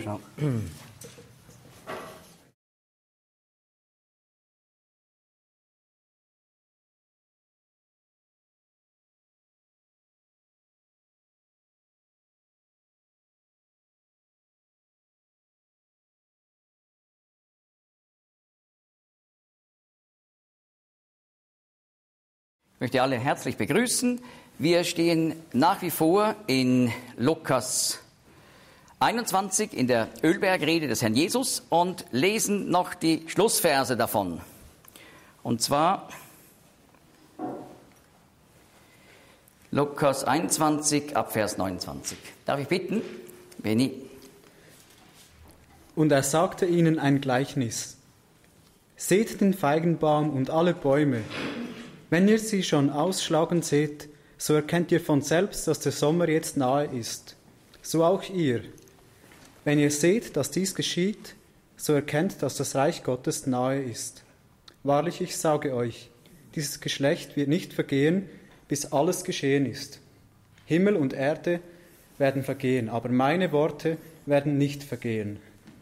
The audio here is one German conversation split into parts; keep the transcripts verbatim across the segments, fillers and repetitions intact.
schnell. Ich möchte alle herzlich begrüßen. Wir stehen nach wie vor in Lukas einundzwanzig in der Ölbergrede des Herrn Jesus und lesen noch die Schlussverse davon. Und zwar Lukas einundzwanzig ab Vers neunundzwanzig. Darf ich bitten, Benni? Und er sagte ihnen ein Gleichnis. Seht den Feigenbaum und alle Bäume. Wenn ihr sie schon ausschlagen seht, so erkennt ihr von selbst, dass der Sommer jetzt nahe ist. So auch ihr. Wenn ihr seht, dass dies geschieht, so erkennt, dass das Reich Gottes nahe ist. Wahrlich, ich sage euch, dieses Geschlecht wird nicht vergehen, bis alles geschehen ist. Himmel und Erde werden vergehen, aber meine Worte werden nicht vergehen.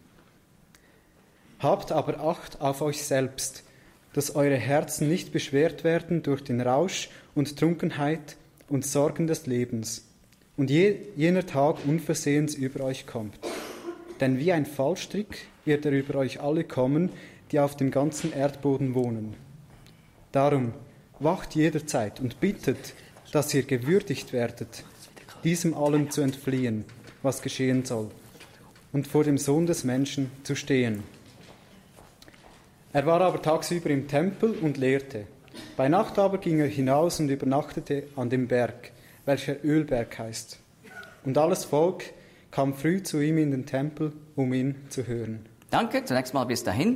Habt aber Acht auf euch selbst, dass eure Herzen nicht beschwert werden durch den Rausch und Trunkenheit und Sorgen des Lebens, und je, jener Tag unversehens über euch kommt. Denn wie ein Fallstrick wird er über euch alle kommen, die auf dem ganzen Erdboden wohnen. Darum wacht jederzeit und bittet, dass ihr gewürdigt werdet, diesem allem zu entfliehen, was geschehen soll, und vor dem Sohn des Menschen zu stehen. Er war aber tagsüber im Tempel und lehrte. Bei Nacht aber ging er hinaus und übernachtete an dem Berg, welcher Ölberg heißt. Und alles Volk kam früh zu ihm in den Tempel, um ihn zu hören. Danke, zunächst mal bis dahin.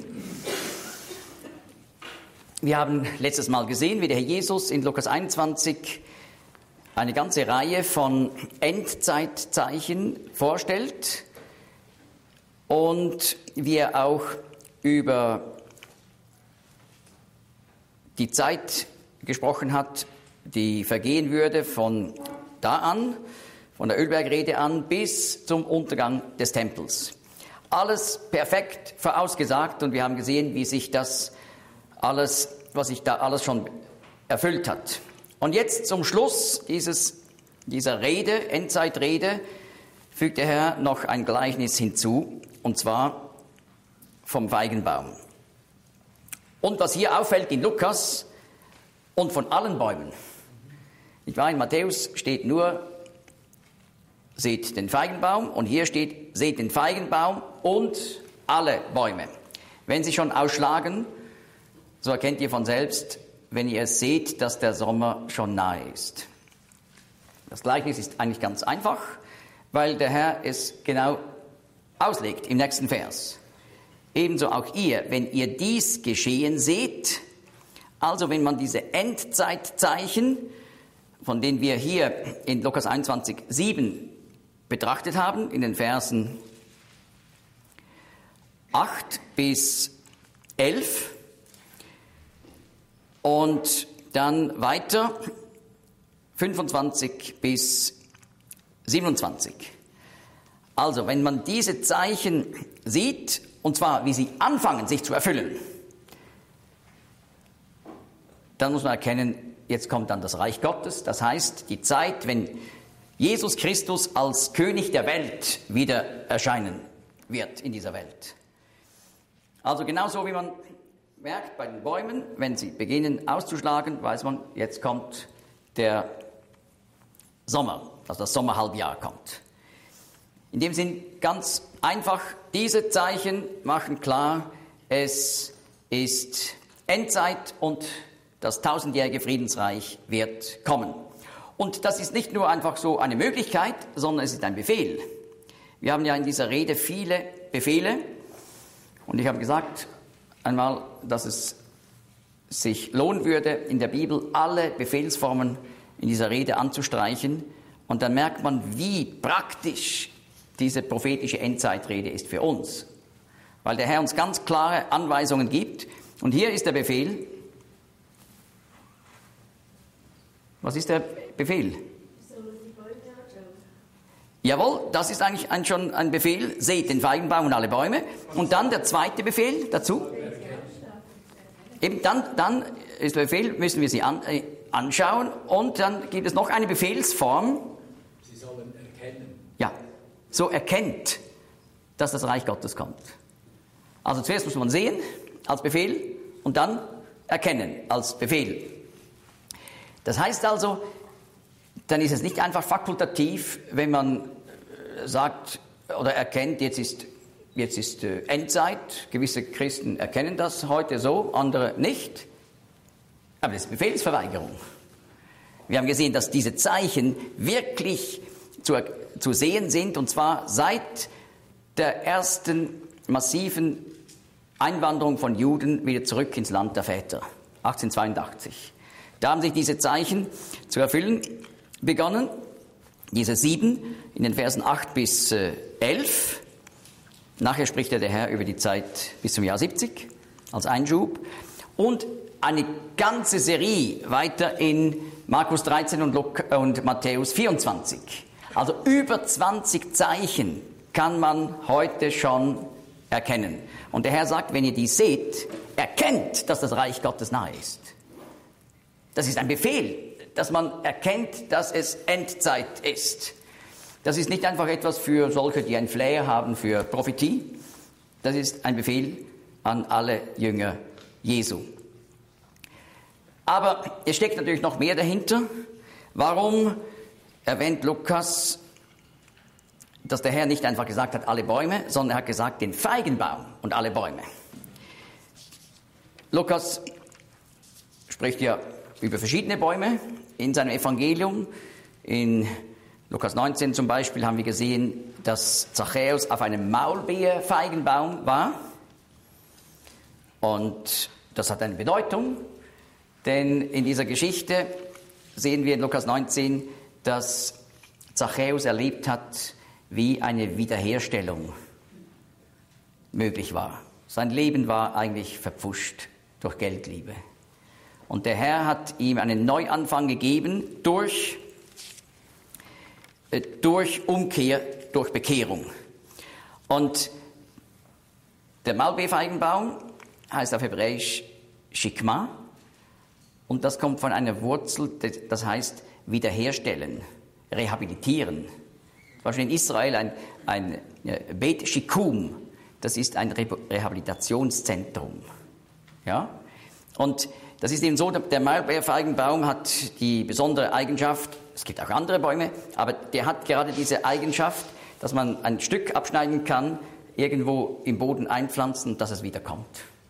Wir haben letztes Mal gesehen, wie der Herr Jesus in Lukas einundzwanzig eine ganze Reihe von Endzeitzeichen vorstellt und wie er auch über die Zeit gesprochen hat, die vergehen würde von da an, von der Ölbergrede an, bis zum Untergang des Tempels. Alles perfekt vorausgesagt und wir haben gesehen, wie sich das alles, was sich da alles schon erfüllt hat. Und jetzt zum Schluss dieses, dieser Rede, Endzeitrede, fügt der Herr noch ein Gleichnis hinzu, und zwar vom Feigenbaum. Und was hier auffällt in Lukas und von allen Bäumen, ich war in Matthäus steht nur, seht den Feigenbaum, und hier steht, seht den Feigenbaum und alle Bäume. Wenn sie schon ausschlagen, so erkennt ihr von selbst, wenn ihr es seht, dass der Sommer schon nahe ist. Das Gleichnis ist eigentlich ganz einfach, weil der Herr es genau auslegt im nächsten Vers. Ebenso auch ihr, wenn ihr dies geschehen seht, also wenn man diese Endzeitzeichen, von denen wir hier in Lukas einundzwanzig, sieben betrachtet haben, in den Versen acht bis elf und dann weiter fünfundzwanzig bis siebenundzwanzig. Also, wenn man diese Zeichen sieht, und zwar wie sie anfangen, sich zu erfüllen, dann muss man erkennen, jetzt kommt dann das Reich Gottes. Das heißt, die Zeit, wenn Jesus Christus als König der Welt wieder erscheinen wird in dieser Welt. Also genauso wie man merkt bei den Bäumen, wenn sie beginnen auszuschlagen, weiß man, jetzt kommt der Sommer, also das Sommerhalbjahr kommt. In dem Sinn ganz einfach, diese Zeichen machen klar, es ist Endzeit und das tausendjährige Friedensreich wird kommen. Und das ist nicht nur einfach so eine Möglichkeit, sondern es ist ein Befehl. Wir haben ja in dieser Rede viele Befehle und ich habe gesagt einmal, dass es sich lohnen würde, in der Bibel alle Befehlsformen in dieser Rede anzustreichen, und dann merkt man, wie praktisch diese prophetische Endzeitrede ist für uns, weil der Herr uns ganz klare Anweisungen gibt. Und hier ist der Befehl. Was ist der Befehl? Jawohl, das ist eigentlich ein, schon ein Befehl. Seht den Feigenbaum und alle Bäume. Und dann der zweite Befehl dazu. Eben dann, dann ist der Befehl, müssen wir sie an, äh, anschauen. Und dann gibt es noch eine Befehlsform. Sie sollen erkennen. Ja, so erkennt, dass das Reich Gottes kommt. Also zuerst muss man sehen als Befehl und dann erkennen als Befehl. Das heißt also, dann ist es nicht einfach fakultativ, wenn man sagt oder erkennt, jetzt ist, jetzt ist Endzeit. Gewisse Christen erkennen das heute so, andere nicht. Aber das ist Befehlsverweigerung. Wir haben gesehen, dass diese Zeichen wirklich zu, zu sehen sind, und zwar seit der ersten massiven Einwanderung von Juden wieder zurück ins Land der Väter, achtzehnhundertzweiundachtzig. Da haben sich diese Zeichen zu erfüllen begonnen, diese sieben in den Versen acht bis elf. Nachher spricht ja der Herr über die Zeit bis zum Jahr siebzig als Einschub. Und eine ganze Serie weiter in Markus dreizehn und, Luk- und Matthäus vierundzwanzig. Also über zwanzig Zeichen kann man heute schon erkennen. Und der Herr sagt, wenn ihr die seht, erkennt, dass das Reich Gottes nahe ist. Das ist ein Befehl, dass man erkennt, dass es Endzeit ist. Das ist nicht einfach etwas für solche, die ein Flair haben für Prophetie. Das ist ein Befehl an alle Jünger Jesu. Aber es steckt natürlich noch mehr dahinter. Warum erwähnt Lukas, dass der Herr nicht einfach gesagt hat, alle Bäume, sondern er hat gesagt, den Feigenbaum und alle Bäume. Lukas spricht ja über verschiedene Bäume in seinem Evangelium. In Lukas neunzehn zum Beispiel haben wir gesehen, dass Zachäus auf einem Maulbeerfeigenbaum war. Und das hat eine Bedeutung, denn in dieser Geschichte sehen wir in Lukas neunzehn, dass Zachäus erlebt hat, wie eine Wiederherstellung möglich war. Sein Leben war eigentlich verpfuscht durch Geldliebe. Und der Herr hat ihm einen Neuanfang gegeben durch, äh, durch Umkehr, durch Bekehrung. Und der Maulbeerfeigenbaum heißt auf Hebräisch Shikma. Und das kommt von einer Wurzel, das heißt wiederherstellen, rehabilitieren. Zum Beispiel in Israel ein, ein Bet Shikum, das ist ein Rehabilitationszentrum. Ja? Und das ist eben so, der Maulbeerfeigenbaum hat die besondere Eigenschaft, es gibt auch andere Bäume, aber der hat gerade diese Eigenschaft, dass man ein Stück abschneiden kann, irgendwo im Boden einpflanzen und dass es wieder kommt.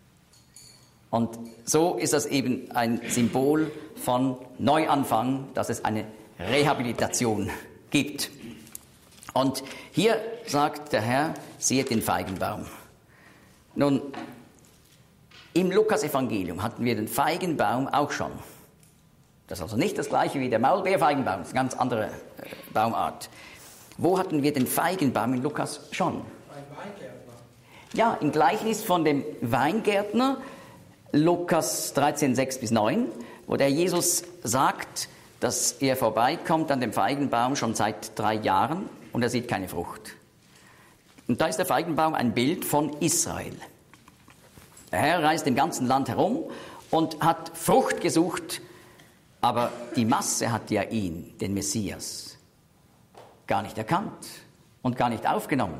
Und so ist das eben ein Symbol von Neuanfang, dass es eine Rehabilitation gibt. Und hier sagt der Herr, seht den Feigenbaum. Nun, im Lukas-Evangelium hatten wir den Feigenbaum auch schon. Das ist also nicht das gleiche wie der Maulbeerfeigenbaum, das ist eine ganz andere äh, Baumart. Wo hatten wir den Feigenbaum in Lukas schon? Ein Weingärtner. Ja, im Gleichnis von dem Weingärtner, Lukas dreizehn, sechs bis neun, wo der Jesus sagt, dass er vorbeikommt an dem Feigenbaum schon seit drei Jahren und er sieht keine Frucht. Und da ist der Feigenbaum ein Bild von Israel. Der Herr reist im ganzen Land herum und hat Frucht gesucht, aber die Masse hat ja ihn, den Messias, gar nicht erkannt und gar nicht aufgenommen.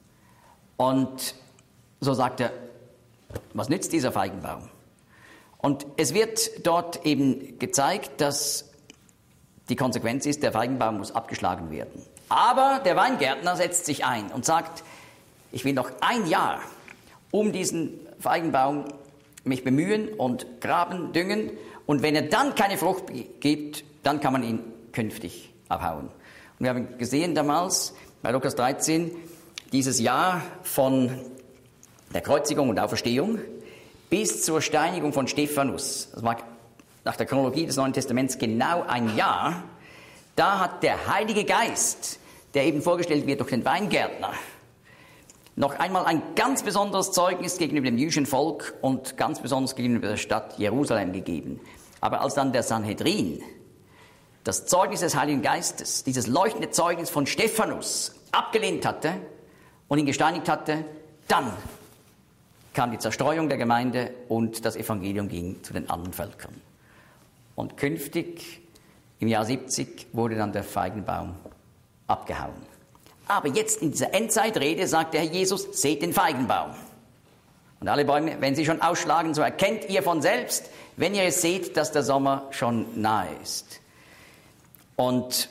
Und so sagt er, was nützt dieser Feigenbaum? Und es wird dort eben gezeigt, dass die Konsequenz ist, der Feigenbaum muss abgeschlagen werden. Aber der Weingärtner setzt sich ein und sagt, ich will noch ein Jahr um diesen Feigenbaum mich bemühen und graben, düngen. Und wenn er dann keine Frucht gibt, dann kann man ihn künftig abhauen. Und wir haben gesehen damals bei Lukas dreizehn, dieses Jahr von der Kreuzigung und Auferstehung bis zur Steinigung von Stephanus. Das war nach der Chronologie des Neuen Testaments genau ein Jahr. Da hat der Heilige Geist, der eben vorgestellt wird durch den Weingärtner, noch einmal ein ganz besonderes Zeugnis gegenüber dem jüdischen Volk und ganz besonders gegenüber der Stadt Jerusalem gegeben. Aber als dann der Sanhedrin das Zeugnis des Heiligen Geistes, dieses leuchtende Zeugnis von Stephanus abgelehnt hatte und ihn gesteinigt hatte, dann kam die Zerstreuung der Gemeinde und das Evangelium ging zu den anderen Völkern. Und künftig, im Jahr siebzig, wurde dann der Feigenbaum abgehauen. Aber jetzt in dieser Endzeitrede sagt der Herr Jesus, seht den Feigenbaum. Und alle Bäume, wenn sie schon ausschlagen, so erkennt ihr von selbst, wenn ihr es seht, dass der Sommer schon nahe ist. Und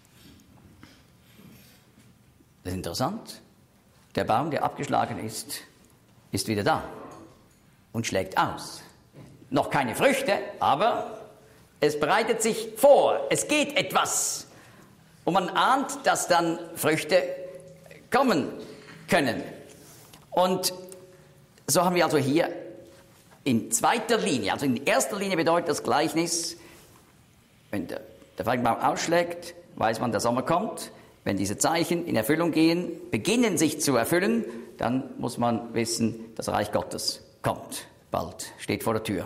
das ist interessant. Der Baum, der abgeschlagen ist, ist wieder da und schlägt aus. Noch keine Früchte, aber es bereitet sich vor. Es geht etwas. Und man ahnt, dass dann Früchte kommen können. Und so haben wir also hier in zweiter Linie, also in erster Linie bedeutet das Gleichnis, wenn der, der Feigenbaum ausschlägt, weiß man, der Sommer kommt. Wenn diese Zeichen in Erfüllung gehen, beginnen sich zu erfüllen, dann muss man wissen, das Reich Gottes kommt bald, steht vor der Tür.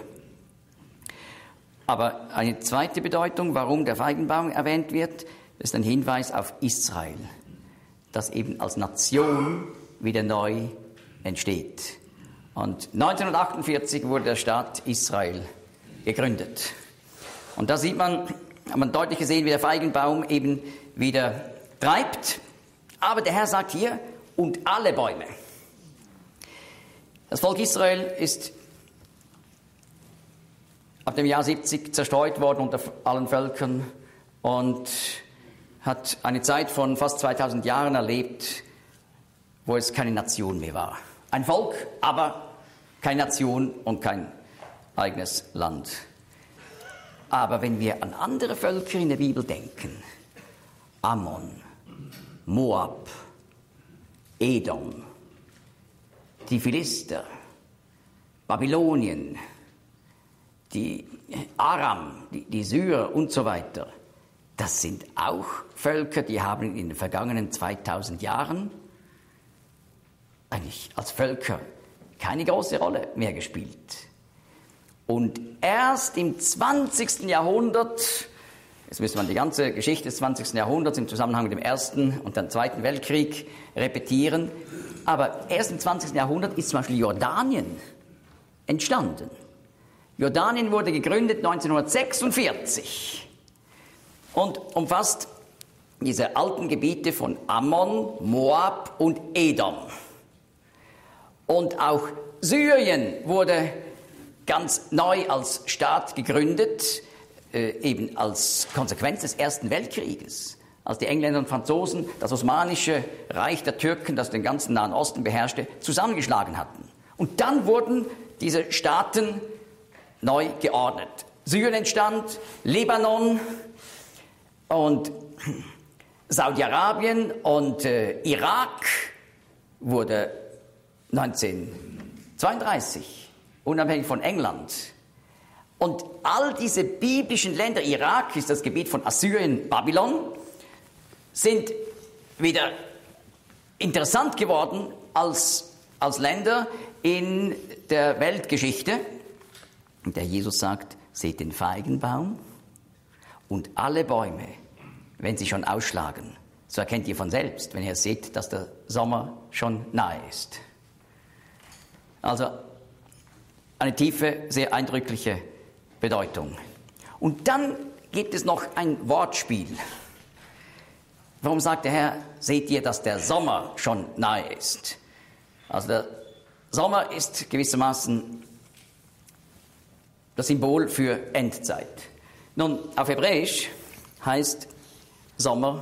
Aber eine zweite Bedeutung, warum der Feigenbaum erwähnt wird, ist ein Hinweis auf Israel, das eben als Nation wieder neu entsteht. Und neunzehnhundertachtundvierzig wurde der Staat Israel gegründet. Und da sieht man, hat man deutlich gesehen, wie der Feigenbaum eben wieder treibt. Aber der Herr sagt hier, und alle Bäume. Das Volk Israel ist ab dem Jahr siebzig zerstreut worden unter allen Völkern und hat eine Zeit von fast zweitausend Jahren erlebt, wo es keine Nation mehr war. Ein Volk, aber keine Nation und kein eigenes Land. Aber wenn wir an andere Völker in der Bibel denken, Ammon, Moab, Edom, die Philister, Babylonien, die Aram, die, die Syrer und so weiter, das sind auch Völker, die haben in den vergangenen zweitausend Jahren eigentlich als Völker keine große Rolle mehr gespielt. Und erst im zwanzigsten Jahrhundert, jetzt müsste man die ganze Geschichte des zwanzigsten Jahrhunderts im Zusammenhang mit dem Ersten und dem Zweiten Weltkrieg repetieren, aber erst im zwanzigsten Jahrhundert ist zum Beispiel Jordanien entstanden. Jordanien wurde gegründet neunzehnhundertsechsundvierzig und umfasst diese alten Gebiete von Ammon, Moab und Edom. Und auch Syrien wurde ganz neu als Staat gegründet, äh, eben als Konsequenz des Ersten Weltkrieges, als die Engländer und Franzosen das Osmanische Reich der Türken, das den ganzen Nahen Osten beherrschte, zusammengeschlagen hatten. Und dann wurden diese Staaten neu geordnet. Syrien entstand, Libanon und Saudi-Arabien und äh, Irak wurde neunzehnhundertzweiunddreißig unabhängig von England. Und all diese biblischen Länder, Irak ist das Gebiet von Assyrien, Babylon, sind wieder interessant geworden als, als Länder in der Weltgeschichte. Und der Jesus sagt, seht den Feigenbaum und alle Bäume, wenn sie schon ausschlagen, so erkennt ihr von selbst, wenn ihr seht, dass der Sommer schon nahe ist. Also eine tiefe, sehr eindrückliche Bedeutung. Und dann gibt es noch ein Wortspiel. Warum sagt der Herr, seht ihr, dass der Sommer schon nahe ist? Also der Sommer ist gewissermaßen das Symbol für Endzeit. Nun, auf Hebräisch heißt Sommer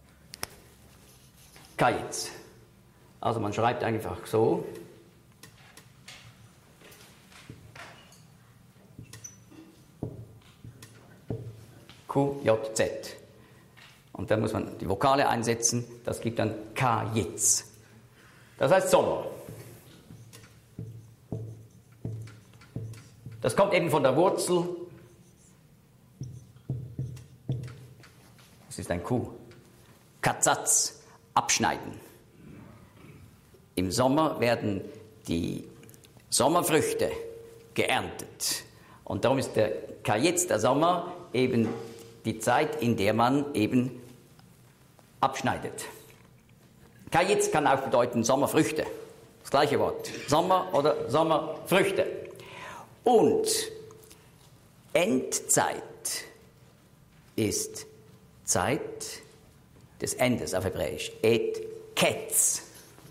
Kayetz. Also man schreibt einfach so. Q J Z. Und dann muss man die Vokale einsetzen, das gibt dann Kayetz. Das heißt Sommer. Das kommt eben von der Wurzel. Das ist ein Q. Katzatz, abschneiden. Im Sommer werden die Sommerfrüchte geerntet. Und darum ist der Kayetz, der Sommer, eben die Zeit, in der man eben abschneidet. Kajitz kann auch bedeuten Sommerfrüchte. Das gleiche Wort. Sommer oder Sommerfrüchte. Und Endzeit ist Zeit des Endes auf Hebräisch. Et Ketz.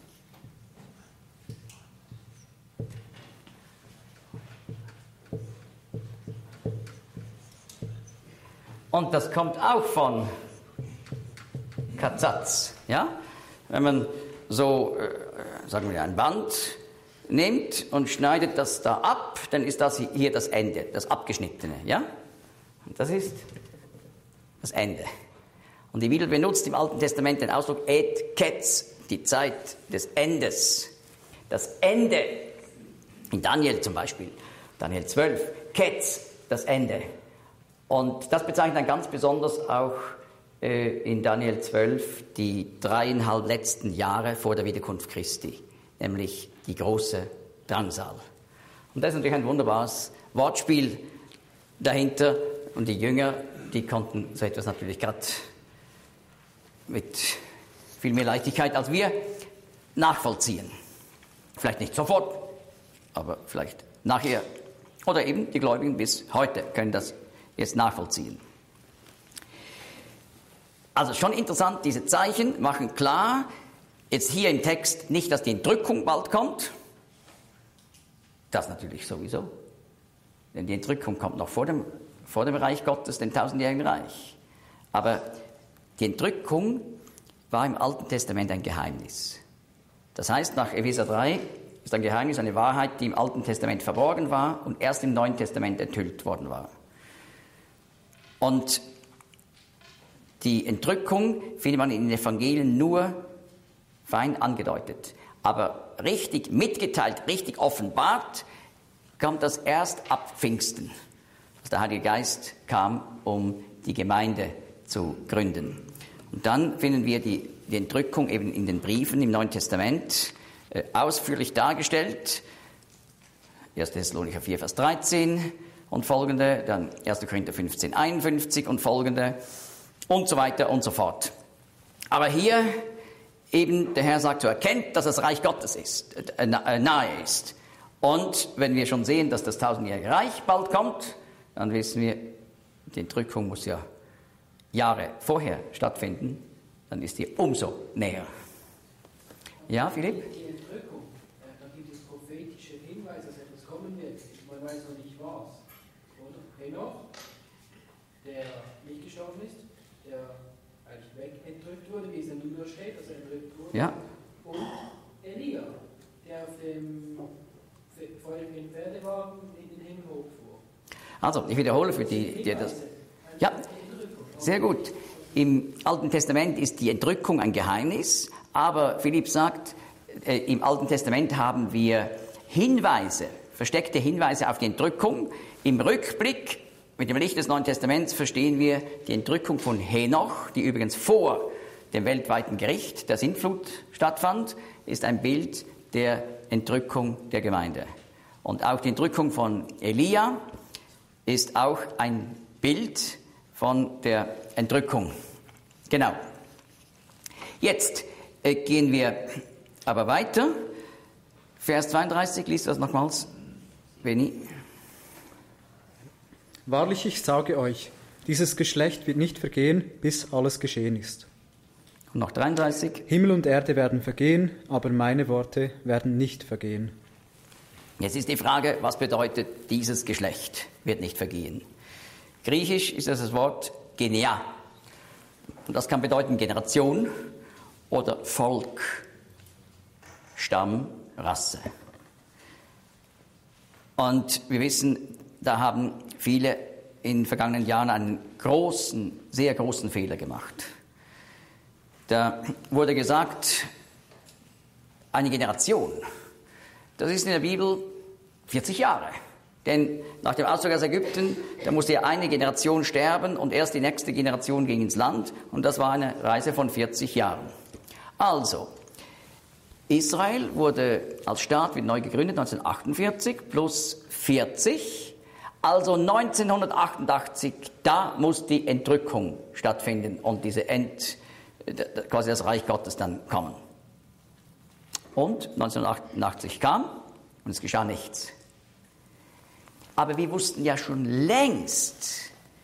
Und das kommt auch von Katzatz. Ja? Wenn man so, äh, sagen wir, ein Band nimmt und schneidet das da ab, dann ist das hier das Ende, das Abgeschnittene. Ja? Und das ist das Ende. Und die Bibel benutzt im Alten Testament den Ausdruck Et Ketz, die Zeit des Endes. Das Ende, in Daniel zum Beispiel, Daniel zwölf, Ketz, das Ende. Und das bezeichnet dann ganz besonders auch äh, in Daniel zwölf die dreieinhalb letzten Jahre vor der Wiederkunft Christi, nämlich die große Drangsal. Und das ist natürlich ein wunderbares Wortspiel dahinter. Und die Jünger, die konnten so etwas natürlich gerade mit viel mehr Leichtigkeit als wir nachvollziehen. Vielleicht nicht sofort, aber vielleicht nachher. Oder eben die Gläubigen bis heute können das jetzt nachvollziehen. Also schon interessant, diese Zeichen machen klar, jetzt hier im Text nicht, dass die Entrückung bald kommt. Das natürlich sowieso. Denn die Entrückung kommt noch vor dem, vor dem Reich Gottes, dem tausendjährigen Reich. Aber die Entrückung war im Alten Testament ein Geheimnis. Das heißt, nach Epheser drei ist ein Geheimnis, eine Wahrheit, die im Alten Testament verborgen war und erst im Neuen Testament enthüllt worden war. Und die Entrückung findet man in den Evangelien nur fein angedeutet. Aber richtig mitgeteilt, richtig offenbart, kommt das erst ab Pfingsten. Dass der Heilige Geist kam, um die Gemeinde zu gründen. Und dann finden wir die, die Entrückung eben in den Briefen im Neuen Testament äh, ausführlich dargestellt. erster Thessalonicher vier, Vers dreizehn und folgende, dann erster Korinther fünfzehn, einundfünfzig und folgende und so weiter und so fort. Aber hier eben, der Herr sagt, so erkennt, dass das Reich Gottes ist, äh, nahe ist. Und wenn wir schon sehen, dass das tausendjährige Reich bald kommt, dann wissen wir, die Entrückung muss ja Jahre vorher stattfinden, dann ist die umso näher. Ja, Philipp? Die Entrückung, da gibt es prophetische Hinweise, dass etwas kommen wird. Man weiß noch nicht was. Oder Henoch, der nicht gestorben ist, der eigentlich wegentrückt wurde, wie es in der Bibel steht, dass er entrückt wurde. Ja. Und Elia, der auf dem feurigen Pferdewagen in den Himmel hochfuhr. Also, ich wiederhole für die, die das... Ja, sehr gut. Im Alten Testament ist die Entrückung ein Geheimnis, aber Philipp sagt, äh, im Alten Testament haben wir Hinweise, versteckte Hinweise auf die Entrückung. Im Rückblick, mit dem Licht des Neuen Testaments, verstehen wir die Entrückung von Henoch, die übrigens vor dem weltweiten Gericht der Sintflut stattfand, ist ein Bild der Entrückung der Gemeinde. Und auch die Entrückung von Elia ist auch ein Bild von der Entrückung. Genau. Jetzt äh, gehen wir aber weiter. Vers zweiunddreißig, liest du das nochmals, Benni? Wahrlich, ich sage euch, dieses Geschlecht wird nicht vergehen, bis alles geschehen ist. Und noch dreiunddreißig. Himmel und Erde werden vergehen, aber meine Worte werden nicht vergehen. Jetzt ist die Frage, was bedeutet dieses Geschlecht wird nicht vergehen? Griechisch ist das das Wort Genea. Und das kann bedeuten Generation oder Volk, Stamm, Rasse. Und wir wissen, da haben viele in den vergangenen Jahren einen großen, sehr großen Fehler gemacht. Da wurde gesagt, eine Generation, das ist in der Bibel vierzig Jahre. Denn nach dem Auszug aus Ägypten, da musste ja eine Generation sterben und erst die nächste Generation ging ins Land. Und das war eine Reise von vierzig Jahren. Also, Israel wurde als Staat wieder neu gegründet, neunzehnhundertachtundvierzig, plus vierzig. Also neunzehnhundertachtundachtzig, da muss die Entrückung stattfinden und diese End, quasi das Reich Gottes dann kommen. Und neunzehnhundertachtundachtzig kam und es geschah nichts. Aber wir wussten ja schon längst,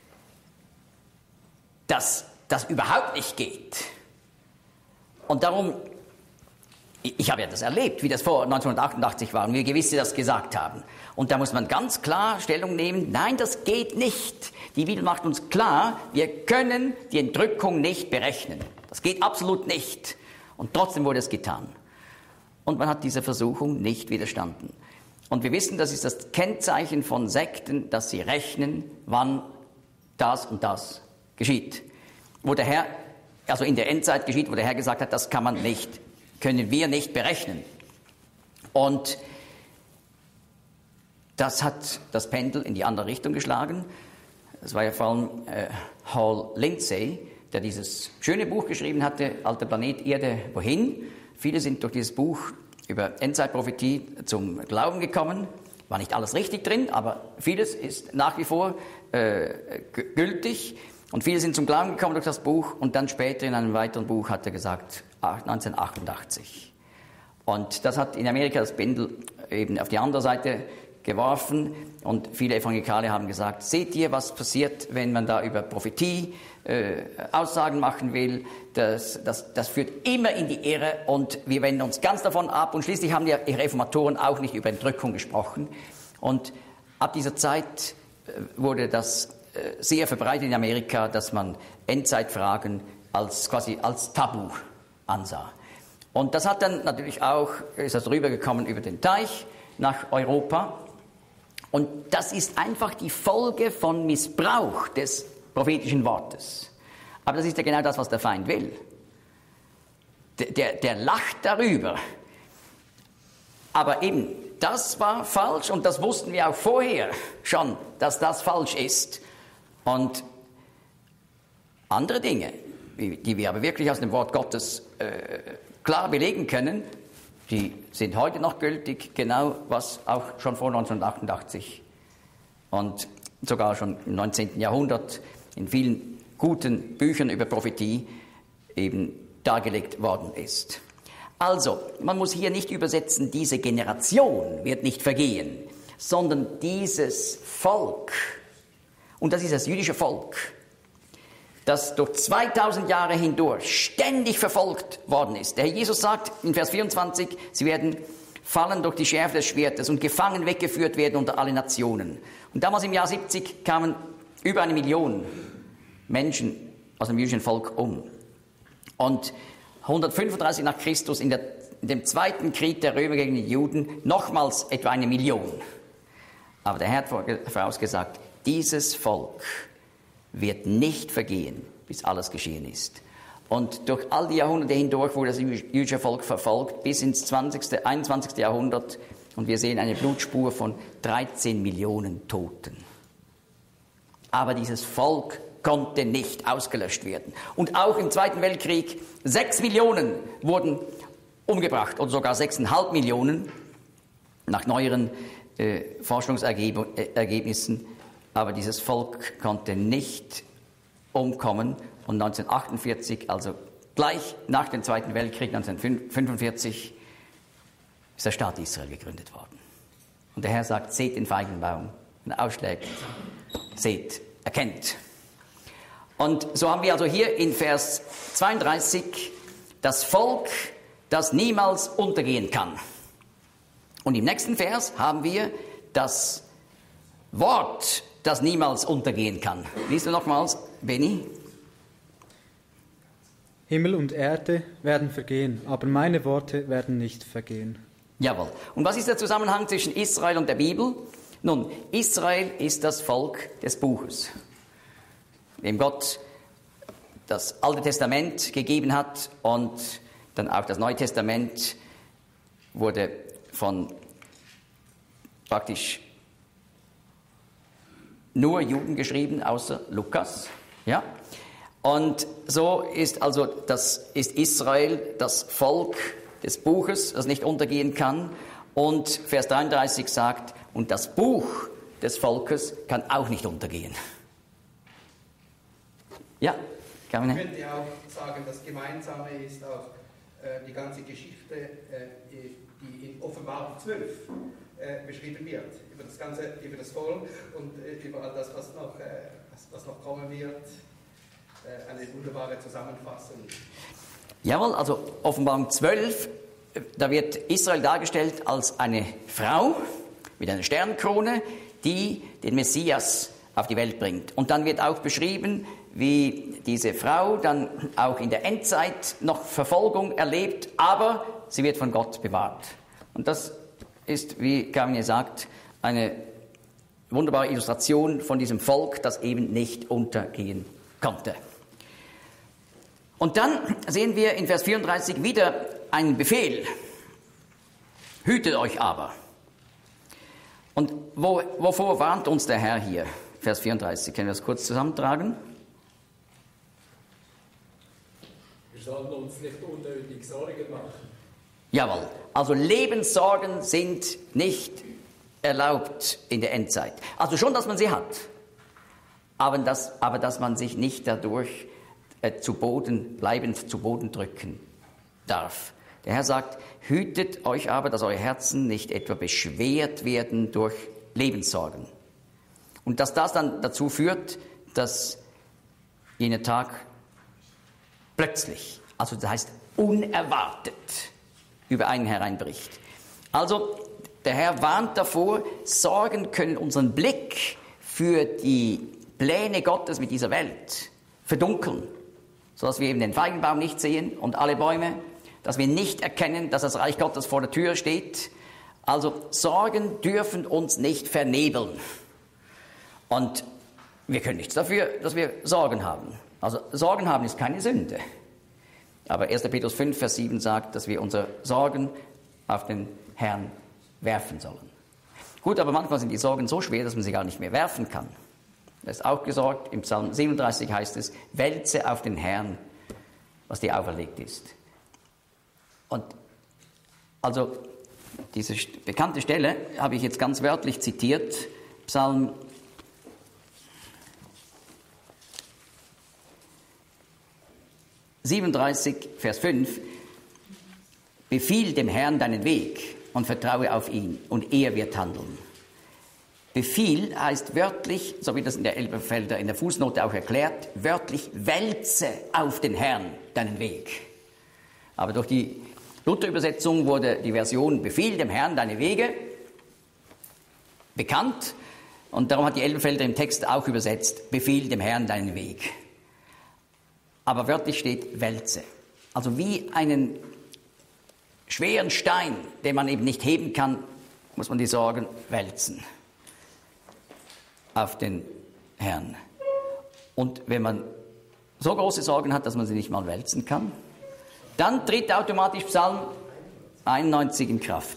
dass das überhaupt nicht geht. Und darum, ich habe ja das erlebt, wie das vor neunzehnhundertachtundachtzig war und wie gewisse das gesagt haben. Und da muss man ganz klar Stellung nehmen, nein, das geht nicht. Die Bibel macht uns klar, wir können die Entrückung nicht berechnen. Das geht absolut nicht. Und trotzdem wurde es getan. Und man hat dieser Versuchung nicht widerstanden. Und wir wissen, das ist das Kennzeichen von Sekten, dass sie rechnen, wann das und das geschieht. Wo der Herr, also in der Endzeit geschieht, wo der Herr gesagt hat, das kann man nicht, können wir nicht berechnen. Und das hat das Pendel in die andere Richtung geschlagen. Es war ja vor allem äh, Hal Lindsey, der dieses schöne Buch geschrieben hatte, Alter Planet Erde, wohin? Viele sind durch dieses Buch über Endzeitprophetie zum Glauben gekommen. War nicht alles richtig drin, aber vieles ist nach wie vor äh, gültig. Und viele sind zum Glauben gekommen durch das Buch. Und dann später in einem weiteren Buch hat er gesagt, neunzehnhundertachtundachtzig. Und das hat in Amerika das Pendel eben auf die andere Seite geworfen. Und viele Evangelikale haben gesagt, seht ihr, was passiert, wenn man da über Prophetie äh, Aussagen machen will? Das, das, das führt immer in die Irre und wir wenden uns ganz davon ab. Und schließlich haben die Reformatoren auch nicht über Entrückung gesprochen. Und ab dieser Zeit äh, wurde das äh, sehr verbreitet in Amerika, dass man Endzeitfragen als, quasi als Tabu ansah. Und das hat dann natürlich auch, ist das rübergekommen über den Teich nach Europa. Und das ist einfach die Folge von Missbrauch des prophetischen Wortes. Aber das ist ja genau das, was der Feind will. Der, der, der lacht darüber. Aber eben, das war falsch und das wussten wir auch vorher schon, dass das falsch ist. Und andere Dinge, die wir aber wirklich aus dem Wort Gottes äh, klar belegen können, die sind heute noch gültig, genau was auch schon vor neunzehnhundertachtundachtzig und sogar schon im neunzehnten Jahrhundert in vielen guten Büchern über Prophetie eben dargelegt worden ist. Also, man muss hier nicht übersetzen, diese Generation wird nicht vergehen, sondern dieses Volk, und das ist das jüdische Volk, das durch zweitausend Jahre hindurch ständig verfolgt worden ist. Der Herr Jesus sagt in Vers vierundzwanzig, sie werden fallen durch die Schärfe des Schwertes und gefangen weggeführt werden unter alle Nationen. Und damals im Jahr siebzig kamen über eine Million Menschen aus dem jüdischen Volk um. Und hundertfünfunddreißig nach Christus, in, der, in dem zweiten Krieg der Römer gegen die Juden, nochmals etwa eine Million. Aber der Herr hat vorausgesagt, dieses Volk wird nicht vergehen, bis alles geschehen ist. Und durch all die Jahrhunderte hindurch wurde das jüdische Volk verfolgt, bis ins zwanzigste, einundzwanzigste Jahrhundert. Und wir sehen eine Blutspur von dreizehn Millionen Toten. Aber dieses Volk konnte nicht ausgelöscht werden. Und auch im Zweiten Weltkrieg, sechs Millionen wurden umgebracht, oder sogar sechseinhalb Millionen, nach neueren äh, Forschungsergebnissen. Aber dieses Volk konnte nicht umkommen. Und neunzehnhundertachtundvierzig, also gleich nach dem Zweiten Weltkrieg, neunzehnhundertfünfundvierzig, ist der Staat Israel gegründet worden. Und der Herr sagt, seht den Feigenbaum, wenn er ausschlägt, seht, erkennt. Und so haben wir also hier in Vers zweiunddreißig das Volk, das niemals untergehen kann. Und im nächsten Vers haben wir das Wort, das niemals untergehen kann. Lies du nochmals, Benni. Himmel und Erde werden vergehen, aber meine Worte werden nicht vergehen. Jawohl. Und was ist der Zusammenhang zwischen Israel und der Bibel? Nun, Israel ist das Volk des Buches, dem Gott das Alte Testament gegeben hat und dann auch das Neue Testament wurde von praktisch nur Juden geschrieben, außer Lukas. Ja? Und so ist also das ist Israel das Volk des Buches, das nicht untergehen kann. Und Vers dreiunddreißig sagt, und das Buch des Volkes kann auch nicht untergehen. Ja, kann man. Ich könnte auch sagen, das Gemeinsame ist auch äh, die ganze Geschichte, äh, die in Offenbarung zwölf äh, beschrieben wird, über das ganze, über das Volk und äh, über all das, was noch, äh, was, was noch kommen wird. Äh, eine wunderbare Zusammenfassung. Jawohl, also Offenbarung zwölf, da wird Israel dargestellt als eine Frau mit einer Sternkrone, die den Messias auf die Welt bringt. Und dann wird auch beschrieben, wie diese Frau dann auch in der Endzeit noch Verfolgung erlebt, aber sie wird von Gott bewahrt. Und das ist, wie Carmine sagt, eine wunderbare Illustration von diesem Volk, das eben nicht untergehen konnte. Und dann sehen wir in Vers vierunddreißig wieder einen Befehl. Hütet euch aber. Und wo, wovor warnt uns der Herr hier? Vers vierunddreißig, können wir das kurz zusammentragen? Wir sollen uns nicht unnötig Sorgen machen. Jawohl, also Lebenssorgen sind nicht erlaubt in der Endzeit. Also schon, dass man sie hat, aber dass, aber dass man sich nicht dadurch äh, zu Boden, bleibend zu Boden drücken darf. Der Herr sagt, hütet euch aber, dass eure Herzen nicht etwa beschwert werden durch Lebenssorgen. Und dass das dann dazu führt, dass jener Tag plötzlich, also das heißt unerwartet, über einen hereinbricht. Also der Herr warnt davor, Sorgen können unseren Blick für die Pläne Gottes mit dieser Welt verdunkeln, sodass wir eben den Feigenbaum nicht sehen und alle Bäume, dass wir nicht erkennen, dass das Reich Gottes vor der Tür steht. Also Sorgen dürfen uns nicht vernebeln. Und wir können nichts dafür, dass wir Sorgen haben. Also Sorgen haben ist keine Sünde. Aber erster Petrus fünf, Vers sieben sagt, dass wir unsere Sorgen auf den Herrn werfen sollen. Gut, aber manchmal sind die Sorgen so schwer, dass man sie gar nicht mehr werfen kann. Das ist auch gesorgt. Im Psalm siebenunddreißig heißt es, wälze auf den Herrn, was dir auferlegt ist. Und also diese bekannte Stelle habe ich jetzt ganz wörtlich zitiert, Psalm siebenunddreißig, Vers fünf, befiehl dem Herrn deinen Weg und vertraue auf ihn und er wird handeln. Befiehl heißt wörtlich, so wie das in der Elberfelder in der Fußnote auch erklärt, wörtlich wälze auf den Herrn deinen Weg. Aber durch die Luther-Übersetzung wurde die Version befiehl dem Herrn deine Wege bekannt und darum hat die Elberfelder im Text auch übersetzt, befiehl dem Herrn deinen Weg. Aber wörtlich steht wälze. Also wie einen schweren Stein, den man eben nicht heben kann, muss man die Sorgen wälzen auf den Herrn. Und wenn man so große Sorgen hat, dass man sie nicht mal wälzen kann, dann tritt automatisch Psalm einundneunzig in Kraft.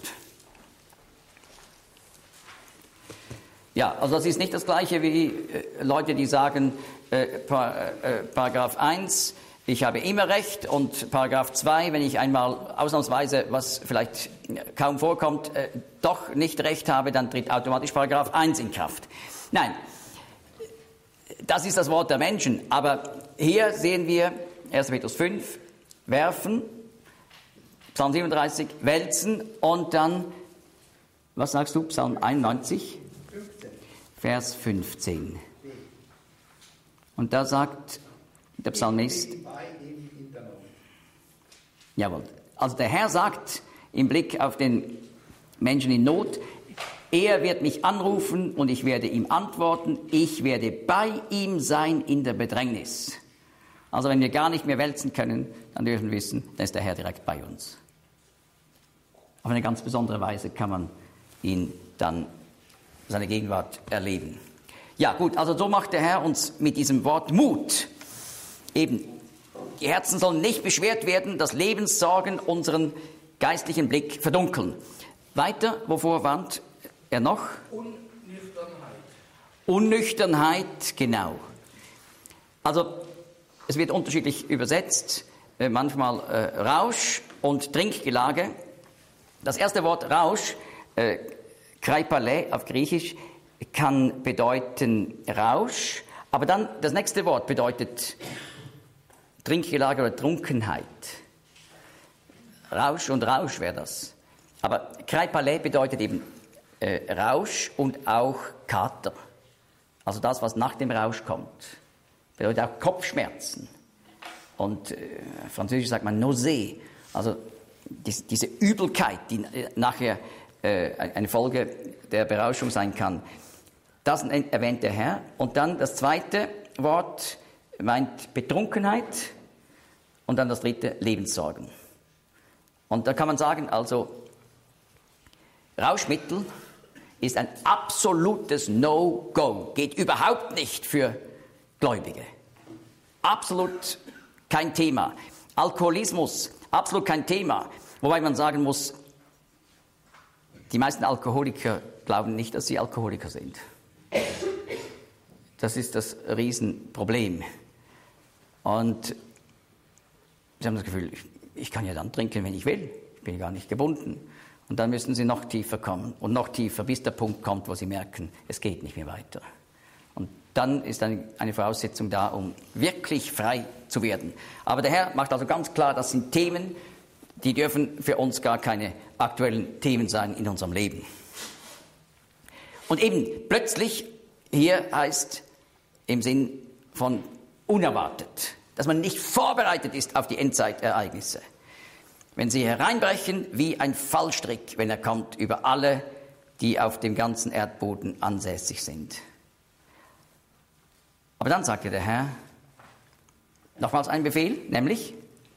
Ja, also das ist nicht das Gleiche wie äh, Leute, die sagen, äh, Par, äh, Paragraph eins, ich habe immer Recht, und Paragraph zwei, wenn ich einmal ausnahmsweise, was vielleicht kaum vorkommt, äh, doch nicht Recht habe, dann tritt automatisch Paragraph eins in Kraft. Nein, das ist das Wort der Menschen, aber hier sehen wir erster Petrus fünf, werfen, Psalm siebenunddreißig, wälzen und dann, was sagst du, Psalm einundneunzig? Vers fünfzehn. Und da sagt der Psalmist, jawohl, also der Herr sagt im Blick auf den Menschen in Not, er wird mich anrufen und ich werde ihm antworten, ich werde bei ihm sein in der Bedrängnis. Also wenn wir gar nicht mehr wälzen können, dann dürfen wir wissen, dann ist der Herr direkt bei uns. Auf eine ganz besondere Weise kann man ihn dann, seine Gegenwart erleben. Ja gut, also so macht der Herr uns mit diesem Wort Mut. Eben, die Herzen sollen nicht beschwert werden, dass Lebenssorgen unseren geistlichen Blick verdunkeln. Weiter, wovor warnt er noch? Unnüchternheit. Unnüchternheit, genau. Also es wird unterschiedlich übersetzt, äh, manchmal äh, Rausch und Trinkgelage. Das erste Wort Rausch, äh, Kraipale auf Griechisch, kann bedeuten Rausch, aber dann das nächste Wort bedeutet Trinkgelage oder Trunkenheit. Rausch und Rausch wäre das. Aber Kraipale bedeutet eben äh, Rausch und auch Kater. Also das, was nach dem Rausch kommt. Bedeutet auch Kopfschmerzen. Und äh, französisch sagt man Nausée. Also dies, diese Übelkeit, die äh, nachher äh, eine Folge der Berauschung sein kann. Das erwähnt der Herr. Und dann das zweite Wort meint Betrunkenheit. Und dann das dritte Lebenssorgen. Und da kann man sagen, also Rauschmittel ist ein absolutes No-Go. Geht überhaupt nicht für Gläubige. Absolut kein Thema. Alkoholismus, absolut kein Thema. Wobei man sagen muss, die meisten Alkoholiker glauben nicht, dass sie Alkoholiker sind. Das ist das Riesenproblem. Und sie haben das Gefühl, ich, ich kann ja dann trinken, wenn ich will. Ich bin gar nicht gebunden. Und dann müssen sie noch tiefer kommen und noch tiefer, bis der Punkt kommt, wo sie merken, es geht nicht mehr weiter. Und dann ist eine, eine Voraussetzung da, um wirklich frei zu werden. Aber der Herr macht also ganz klar, das sind Themen, die dürfen für uns gar keine aktuellen Themen sein in unserem Leben. Und eben plötzlich, hier heißt im Sinn von unerwartet, dass man nicht vorbereitet ist auf die Endzeitereignisse. Wenn sie hereinbrechen wie ein Fallstrick, wenn er kommt über alle, die auf dem ganzen Erdboden ansässig sind. Aber dann sagte der Herr nochmals einen Befehl, nämlich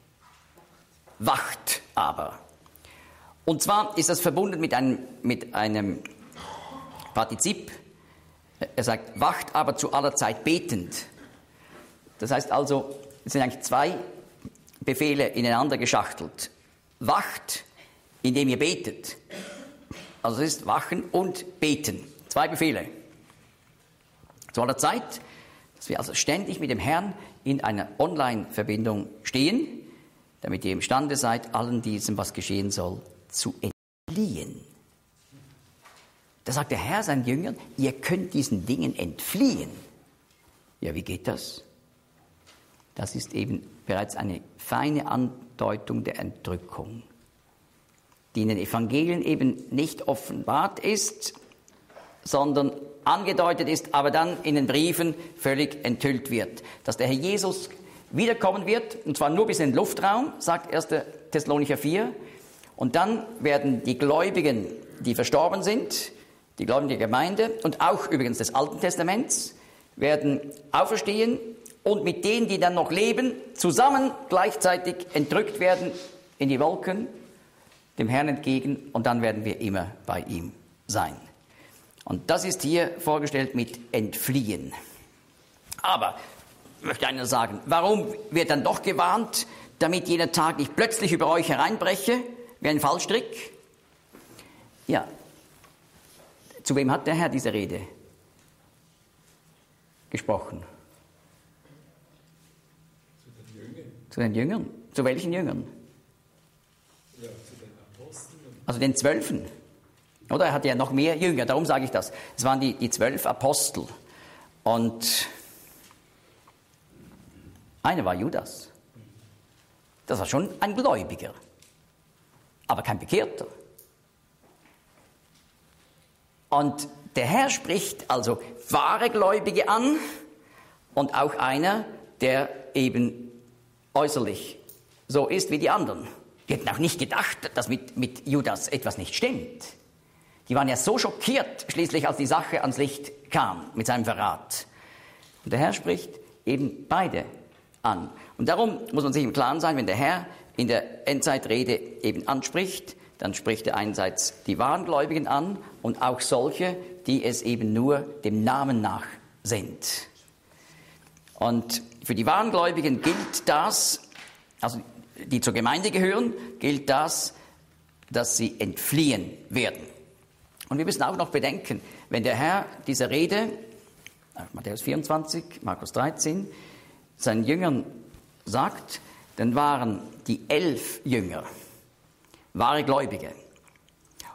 wacht aber. Und zwar ist das verbunden mit einem, mit einem Partizip. Er sagt, wacht aber zu aller Zeit betend. Das heißt also, es sind eigentlich zwei Befehle ineinander geschachtelt. Wacht, indem ihr betet. Also es ist wachen und beten. Zwei Befehle. Zu aller Zeit, dass wir also ständig mit dem Herrn in einer Online-Verbindung stehen, damit ihr imstande seid, allen diesem, was geschehen soll, zu entfliehen. Da sagt der Herr seinen Jüngern, ihr könnt diesen Dingen entfliehen. Ja, wie geht das? Das ist eben bereits eine feine Andeutung der Entrückung, die in den Evangelien eben nicht offenbart ist, sondern angedeutet ist, aber dann in den Briefen völlig enthüllt wird. Dass der Herr Jesus wiederkommen wird, und zwar nur bis in den Luftraum, sagt erster Thessalonicher vier, und dann werden die Gläubigen, die verstorben sind, die Gläubigen der Gemeinde und auch übrigens des Alten Testaments, werden auferstehen und mit denen, die dann noch leben, zusammen gleichzeitig entrückt werden in die Wolken, dem Herrn entgegen, und dann werden wir immer bei ihm sein. Und das ist hier vorgestellt mit entfliehen. Aber, möchte einer sagen, warum wird dann doch gewarnt, damit jener Tag nicht plötzlich über euch hereinbreche, wie ein Fallstrick? Ja, zu wem hat der Herr diese Rede gesprochen? Zu den Jüngern. Zu den Jüngern? Zu welchen Jüngern? Ja, zu den Aposteln. Also den Zwölfen. Oder er hatte ja noch mehr Jünger, darum sage ich das. Es waren die, die zwölf Apostel. Und einer war Judas. Das war schon ein Gläubiger, aber kein Bekehrter. Und der Herr spricht also wahre Gläubige an und auch einer, der eben äußerlich so ist wie die anderen. Die hätten auch nicht gedacht, dass mit, mit Judas etwas nicht stimmt. Die waren ja so schockiert, schließlich als die Sache ans Licht kam mit seinem Verrat. Und der Herr spricht eben beide an. Und darum muss man sich im Klaren sein, wenn der Herr in der Endzeitrede eben anspricht, dann spricht er einerseits die wahren Gläubigen an und auch solche, die es eben nur dem Namen nach sind. Und für die wahren Gläubigen gilt das, also die zur Gemeinde gehören, gilt das, dass sie entfliehen werden. Und wir müssen auch noch bedenken, wenn der Herr diese Rede, Matthäus vierundzwanzig, Markus dreizehn, seinen Jüngern sagt, dann waren die elf Jünger wahre Gläubige.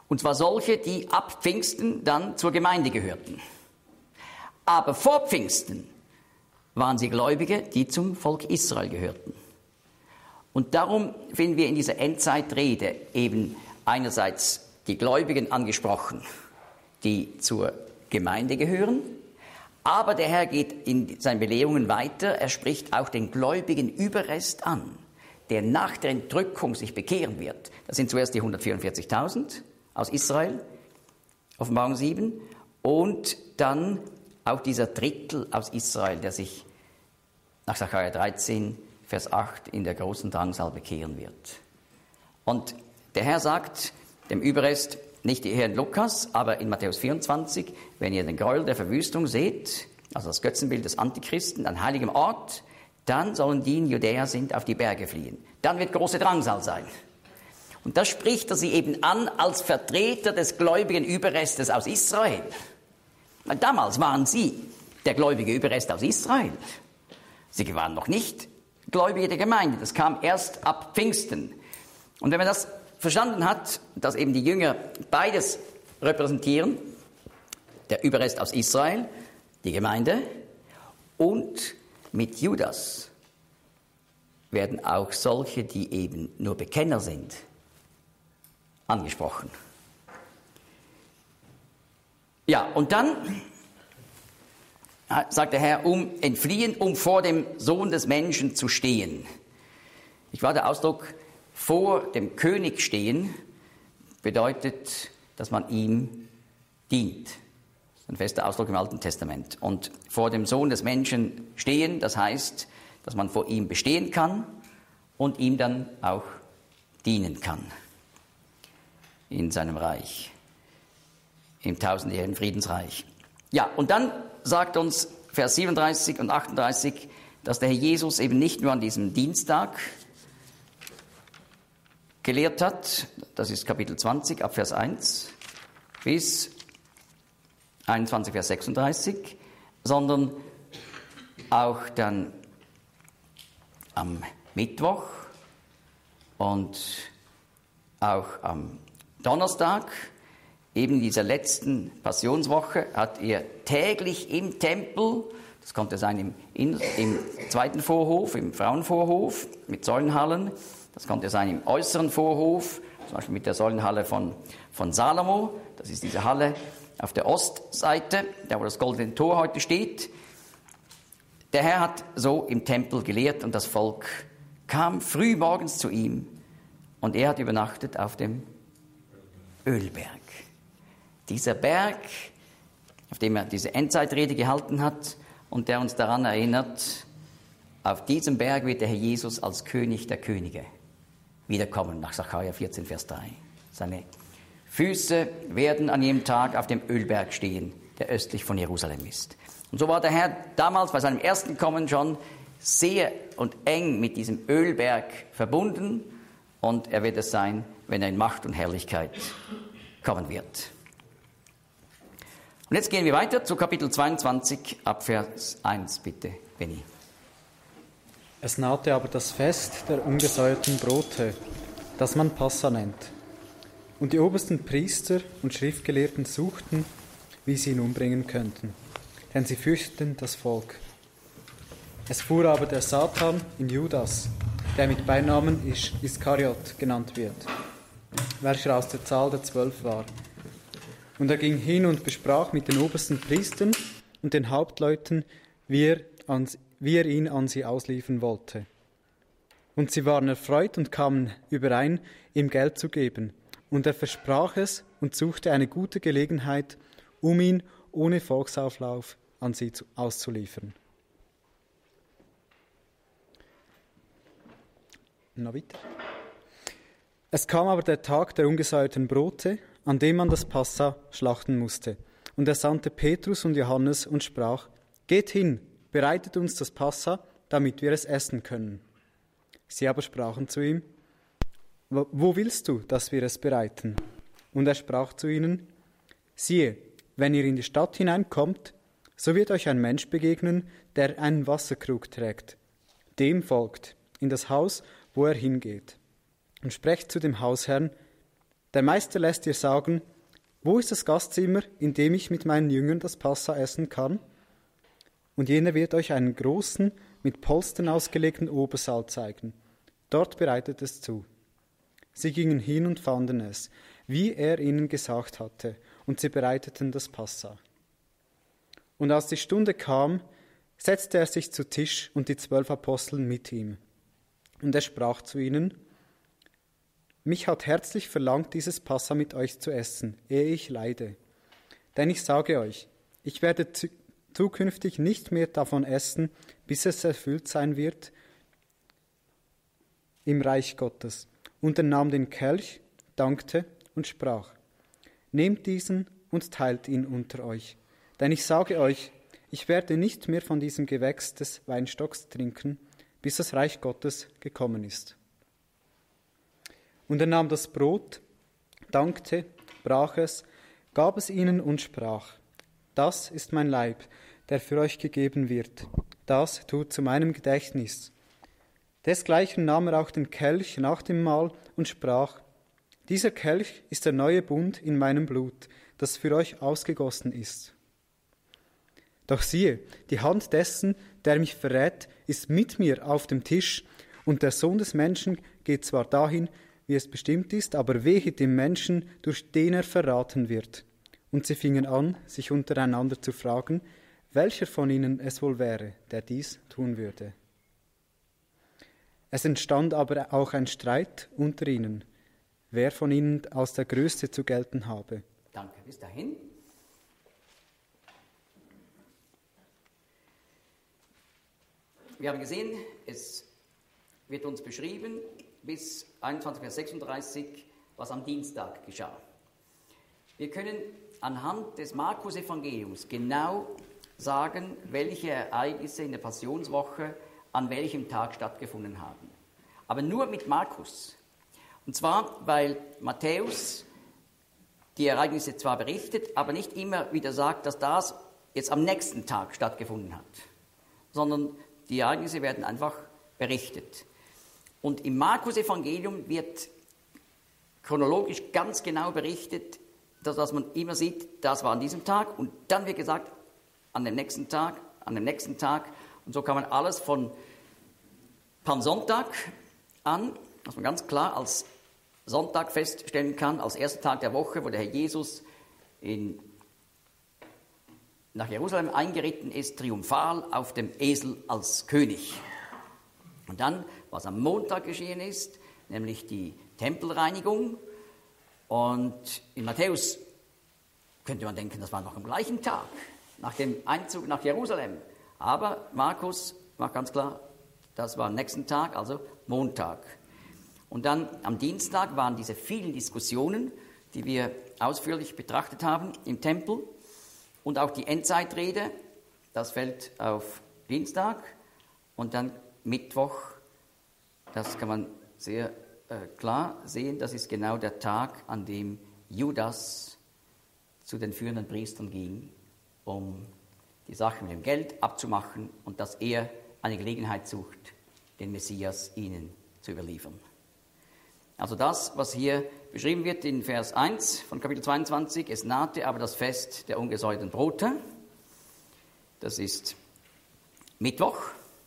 Und zwar solche, die ab Pfingsten dann zur Gemeinde gehörten. Aber vor Pfingsten waren sie Gläubige, die zum Volk Israel gehörten. Und darum finden wir in dieser Endzeitrede eben einerseits die Gläubigen angesprochen, die zur Gemeinde gehören. Aber der Herr geht in seinen Belehrungen weiter. Er spricht auch den gläubigen Überrest an, der nach der Entrückung sich bekehren wird. Das sind zuerst die hundertvierundvierzigtausend aus Israel, Offenbarung sieben, und dann auch dieser Drittel aus Israel, der sich nach Sacharja dreizehn, Vers acht in der großen Drangsal bekehren wird. Und der Herr sagt dem Überrest, nicht hier in Lukas, aber in Matthäus vierundzwanzig, wenn ihr den Gräuel der Verwüstung seht, also das Götzenbild des Antichristen an heiligem Ort, dann sollen die in Judäa sind auf die Berge fliehen. Dann wird große Drangsal sein. Und das spricht er sie eben an als Vertreter des gläubigen Überrestes aus Israel. Weil damals waren sie der gläubige Überrest aus Israel. Sie waren noch nicht Gläubige der Gemeinde. Das kam erst ab Pfingsten. Und wenn man das verstanden hat, dass eben die Jünger beides repräsentieren, der Überrest aus Israel, die Gemeinde, und mit Judas werden auch solche, die eben nur Bekenner sind, angesprochen. Ja, und dann sagt der Herr, um entfliehen, um vor dem Sohn des Menschen zu stehen. Ich war der Ausdruck, vor dem König stehen, bedeutet, dass man ihm dient. Das ist ein fester Ausdruck im Alten Testament. Und vor dem Sohn des Menschen stehen, das heißt, dass man vor ihm bestehen kann und ihm dann auch dienen kann in seinem Reich, im tausendjährigen Friedensreich. Ja, und dann sagt uns Vers siebenunddreißig und achtunddreißig, dass der Herr Jesus eben nicht nur an diesem Dienstag gelehrt hat, das ist Kapitel zwanzig, ab Vers eins bis einundzwanzig, Vers sechsunddreißig, sondern auch dann am Mittwoch und auch am Donnerstag, eben in dieser letzten Passionswoche, hat er täglich im Tempel, das konnte sein im, in, im zweiten Vorhof, im Frauenvorhof mit Säulenhallen, das konnte sein im äußeren Vorhof, zum Beispiel mit der Säulenhalle von, von Salomo, das ist diese Halle auf der Ostseite, da wo das goldene Tor heute steht. Der Herr hat so im Tempel gelehrt und das Volk kam früh morgens zu ihm und er hat übernachtet auf dem Ölberg. Dieser Berg, auf dem er diese Endzeitrede gehalten hat und der uns daran erinnert, auf diesem Berg wird der Herr Jesus als König der Könige wiederkommen, nach Sacharja vierzehn, Vers drei. Seine Füße werden an jedem Tag auf dem Ölberg stehen, der östlich von Jerusalem ist. Und so war der Herr damals bei seinem ersten Kommen schon sehr und eng mit diesem Ölberg verbunden und er wird es sein, wenn er in Macht und Herrlichkeit kommen wird. Und jetzt gehen wir weiter zu Kapitel zweiundzwanzig, ab Vers eins, bitte, Benni. Es nahte aber das Fest der ungesäuerten Brote, das man Passa nennt. Und die obersten Priester und Schriftgelehrten suchten, wie sie ihn umbringen könnten, denn sie fürchteten das Volk. Es fuhr aber der Satan in Judas, der mit Beinamen Is- Iskariot genannt wird, welcher aus der Zahl der Zwölf war. Und er ging hin und besprach mit den obersten Priestern und den Hauptleuten, wie er, an, wie er ihn an sie ausliefern wollte. Und sie waren erfreut und kamen überein, ihm Geld zu geben. Und er versprach es und suchte eine gute Gelegenheit, um ihn ohne Volksauflauf an sie zu, auszuliefern. Na weiter. Es kam aber der Tag der ungesäuerten Brote, an dem man das Passa schlachten musste. Und er sandte Petrus und Johannes und sprach, geht hin, bereitet uns das Passa, damit wir es essen können. Sie aber sprachen zu ihm, wo willst du, dass wir es bereiten? Und er sprach zu ihnen, siehe, wenn ihr in die Stadt hineinkommt, so wird euch ein Mensch begegnen, der einen Wasserkrug trägt. Dem folgt in das Haus, wo er hingeht. Und sprecht zu dem Hausherrn, Der Meister lässt dir sagen, wo ist das Gastzimmer, in dem ich mit meinen Jüngern das Passa essen kann? Und jener wird euch einen großen, mit Polstern ausgelegten Obersaal zeigen. Dort bereitet es zu. Sie gingen hin und fanden es, wie er ihnen gesagt hatte, und sie bereiteten das Passa. Und als die Stunde kam, setzte er sich zu Tisch und die zwölf Apostel mit ihm. Und er sprach zu ihnen, mich hat herzlich verlangt, dieses Passa mit euch zu essen, ehe ich leide. Denn ich sage euch, ich werde zu, zukünftig nicht mehr davon essen, bis es erfüllt sein wird im Reich Gottes. Und er nahm den Kelch, dankte und sprach, nehmt diesen und teilt ihn unter euch. Denn ich sage euch, ich werde nicht mehr von diesem Gewächs des Weinstocks trinken, bis das Reich Gottes gekommen ist. Und er nahm das Brot, dankte, brach es, gab es ihnen und sprach, das ist mein Leib, der für euch gegeben wird. Das tut zu meinem Gedächtnis. Desgleichen nahm er auch den Kelch nach dem Mahl und sprach, dieser Kelch ist der neue Bund in meinem Blut, das für euch ausgegossen ist. Doch siehe, die Hand dessen, der mich verrät, ist mit mir auf dem Tisch, und der Sohn des Menschen geht zwar dahin, wie es bestimmt ist, aber wehe dem Menschen, durch den er verraten wird. Und sie fingen an, sich untereinander zu fragen, welcher von ihnen es wohl wäre, der dies tun würde. Es entstand aber auch ein Streit unter ihnen, wer von ihnen als der Größte zu gelten habe. Danke, bis dahin. Wir haben gesehen, es wird uns beschrieben, bis einundzwanzig Vers sechsunddreißig, was am Dienstag geschah. Wir können anhand des Markus-Evangeliums genau sagen, welche Ereignisse in der Passionswoche an welchem Tag stattgefunden haben. Aber nur mit Markus. Und zwar, weil Matthäus die Ereignisse zwar berichtet, aber nicht immer wieder sagt, dass das jetzt am nächsten Tag stattgefunden hat, sondern die Ereignisse werden einfach berichtet. Und im Markus-Evangelium wird chronologisch ganz genau berichtet, dass, dass man immer sieht, das war an diesem Tag und dann wird gesagt, an dem nächsten Tag, an dem nächsten Tag. Und so kann man alles von Palmsonntag an, was man ganz klar als Sonntag feststellen kann, als erster Tag der Woche, wo der Herr Jesus in, nach Jerusalem eingeritten ist, triumphal auf dem Esel als König. Und dann, was am Montag geschehen ist, nämlich die Tempelreinigung. Und in Matthäus könnte man denken, das war noch am gleichen Tag, nach dem Einzug nach Jerusalem. Aber Markus macht ganz klar, das war am nächsten Tag, also Montag. Und dann am Dienstag waren diese vielen Diskussionen, die wir ausführlich betrachtet haben im Tempel. Und auch die Endzeitrede, das fällt auf Dienstag. Und dann Mittwoch, das kann man sehr äh, klar sehen, das ist genau der Tag, an dem Judas zu den führenden Priestern ging, um die Sache mit dem Geld abzumachen und dass er eine Gelegenheit sucht, den Messias ihnen zu überliefern. Also das, was hier beschrieben wird in Vers eins von Kapitel zweiundzwanzig, es nahte aber das Fest der ungesäuerten Brote, das ist Mittwoch,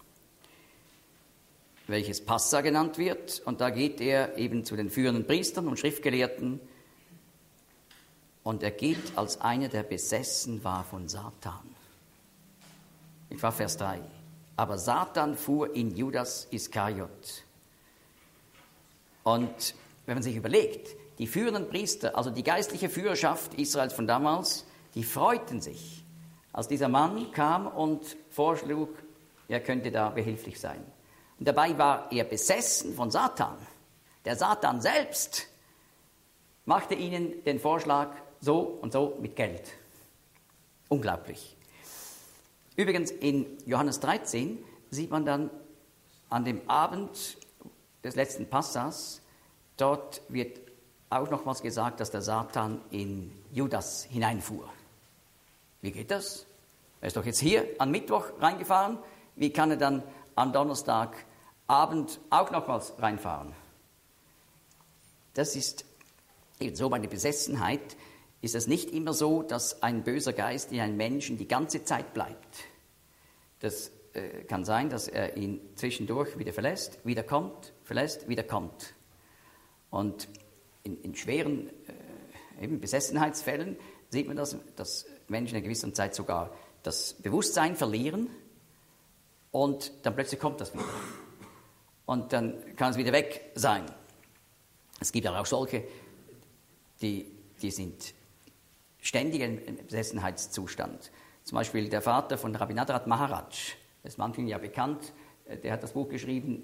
welches Passa genannt wird, und da geht er eben zu den führenden Priestern und Schriftgelehrten und er geht als einer, der besessen war von Satan. Ich war Vers drei. Aber Satan fuhr in Judas Iskariot. Und wenn man sich überlegt, die führenden Priester, also die geistliche Führerschaft Israels von damals, die freuten sich, als dieser Mann kam und vorschlug, er könnte da behilflich sein. Und dabei war er besessen von Satan. Der Satan selbst machte ihnen den Vorschlag so und so mit Geld. Unglaublich. Übrigens in Johannes dreizehn sieht man dann an dem Abend des letzten Passas, dort wird auch nochmals gesagt, dass der Satan in Judas hineinfuhr. Wie geht das? Er ist doch jetzt hier am Mittwoch reingefahren. Wie kann er dann am Donnerstagabend auch nochmals reinfahren? Das ist Ebenso bei der Besessenheit ist es nicht immer so, dass ein böser Geist in einem Menschen die ganze Zeit bleibt. Das äh, kann sein, dass er ihn zwischendurch wieder verlässt, wieder kommt, verlässt, wieder kommt. Und in, in schweren äh, eben Besessenheitsfällen sieht man das, dass Menschen in einer gewissen Zeit sogar das Bewusstsein verlieren und dann plötzlich kommt das wieder. Und dann kann es wieder weg sein. Es gibt aber auch solche, die, die sind ständig im Besessenheitszustand. Zum Beispiel der Vater von Rabindranath Maharaj, das ist manchen ja bekannt, der hat das Buch geschrieben,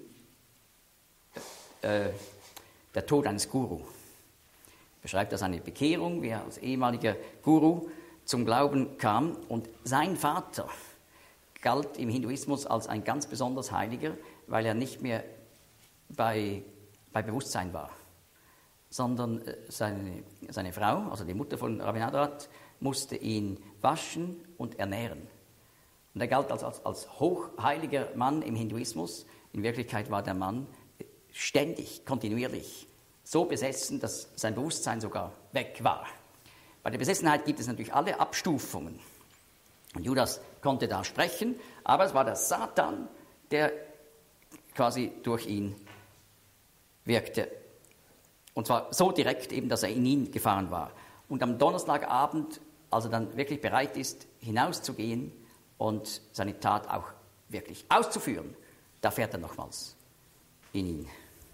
äh, Der Tod eines Guru. Er beschreibt da seine Bekehrung, wie er als ehemaliger Guru zum Glauben kam. Und sein Vater galt im Hinduismus als ein ganz besonders Heiliger, weil er nicht mehr bei, bei Bewusstsein war, sondern seine, seine Frau, also die Mutter von Rabindranath, musste ihn waschen und ernähren. Und er galt als, als, als hochheiliger Mann im Hinduismus. In Wirklichkeit war der Mann ständig, kontinuierlich so besessen, dass sein Bewusstsein sogar weg war. Bei der Besessenheit gibt es natürlich alle Abstufungen. Und Judas konnte da sprechen, aber es war der Satan, der quasi durch ihn wirkte. Und zwar so direkt eben, dass er in ihn gefahren war. Und am Donnerstagabend, als er dann wirklich bereit ist, hinauszugehen und seine Tat auch wirklich auszuführen, da fährt er nochmals in ihn.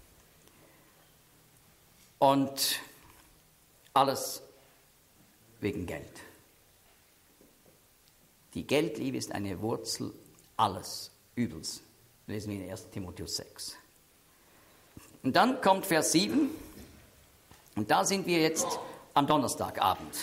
Und alles wegen Geld. Die Geldliebe ist eine Wurzel alles Übels. Lesen wir in ersten Timotheus sechs. Und dann kommt Vers sieben. Und da sind wir jetzt am Donnerstagabend.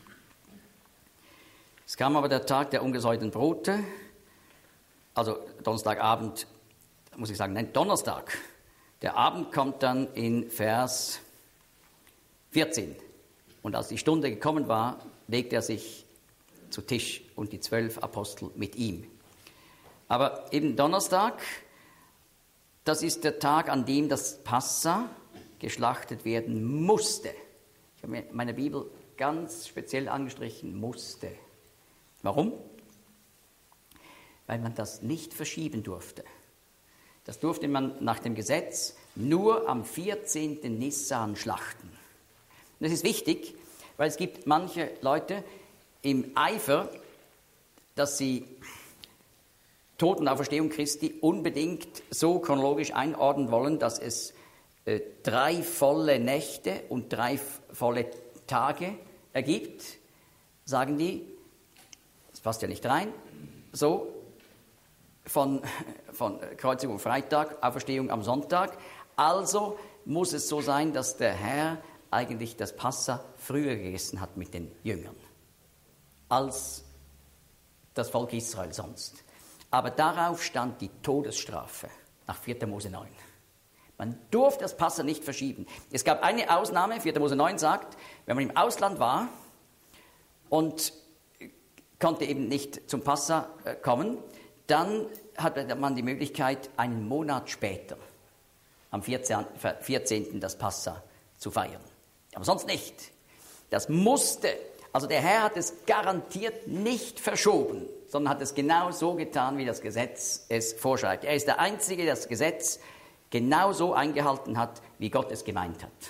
Es kam aber der Tag der ungesäuerten Brote. Also Donnerstagabend, muss ich sagen, nein, Donnerstag. Der Abend kommt dann in Vers vierzehn. Und als die Stunde gekommen war, legte er sich zu Tisch und die zwölf Apostel mit ihm. Aber eben Donnerstag, das ist der Tag, an dem das Passa geschlachtet werden musste. Ich habe mir in meiner Bibel ganz speziell angestrichen, musste. Warum? Weil man das nicht verschieben durfte. Das durfte man nach dem Gesetz nur am vierzehnten Nissan schlachten. Und das ist wichtig, weil es gibt manche Leute im Eifer, dass sie Tod und Auferstehung Christi unbedingt so chronologisch einordnen wollen, dass es äh, drei volle Nächte und drei volle Tage ergibt, sagen die, das passt ja nicht rein, so von, von Kreuzigung am Freitag, Auferstehung am Sonntag. Also muss es so sein, dass der Herr eigentlich das Passa früher gegessen hat mit den Jüngern, als das Volk Israel sonst. Aber darauf stand die Todesstrafe nach vierter Mose neun. Man durfte das Passa nicht verschieben. Es gab eine Ausnahme, vierter Mose neun sagt, wenn man im Ausland war und konnte eben nicht zum Passa kommen, dann hatte man die Möglichkeit, einen Monat später, am vierzehnten das Passa zu feiern. Aber sonst nicht. Das musste, also der Herr hat es garantiert nicht verschoben, sondern hat es genau so getan, wie das Gesetz es vorschreibt. Er ist der Einzige, der das Gesetz genau so eingehalten hat, wie Gott es gemeint hat.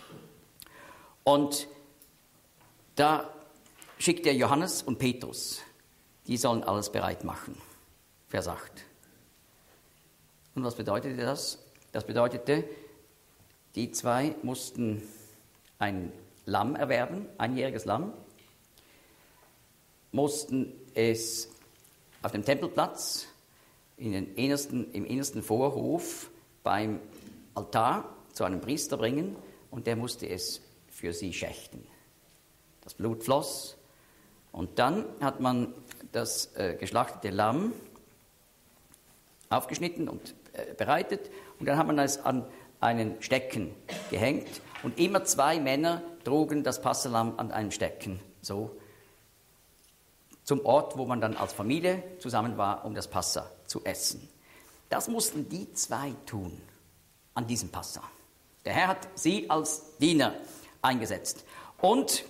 Und da schickt er Johannes und Petrus. Die sollen alles bereit machen. Vers acht. Und was bedeutete das? Das bedeutete, die zwei mussten ein Lamm erwerben, einjähriges Lamm, mussten es auf dem Tempelplatz in den innersten, im innersten Vorhof beim Altar zu einem Priester bringen und der musste es für sie schächten. Das Blut floss und dann hat man das äh, geschlachtete Lamm aufgeschnitten und äh, bereitet und dann hat man es an einen Stecken gehängt und immer zwei Männer trugen das Passalamm an einem Stecken, so zum Ort, wo man dann als Familie zusammen war, um das Passa zu essen. Das mussten die zwei tun an diesem Passa. Der Herr hat sie als Diener eingesetzt. Und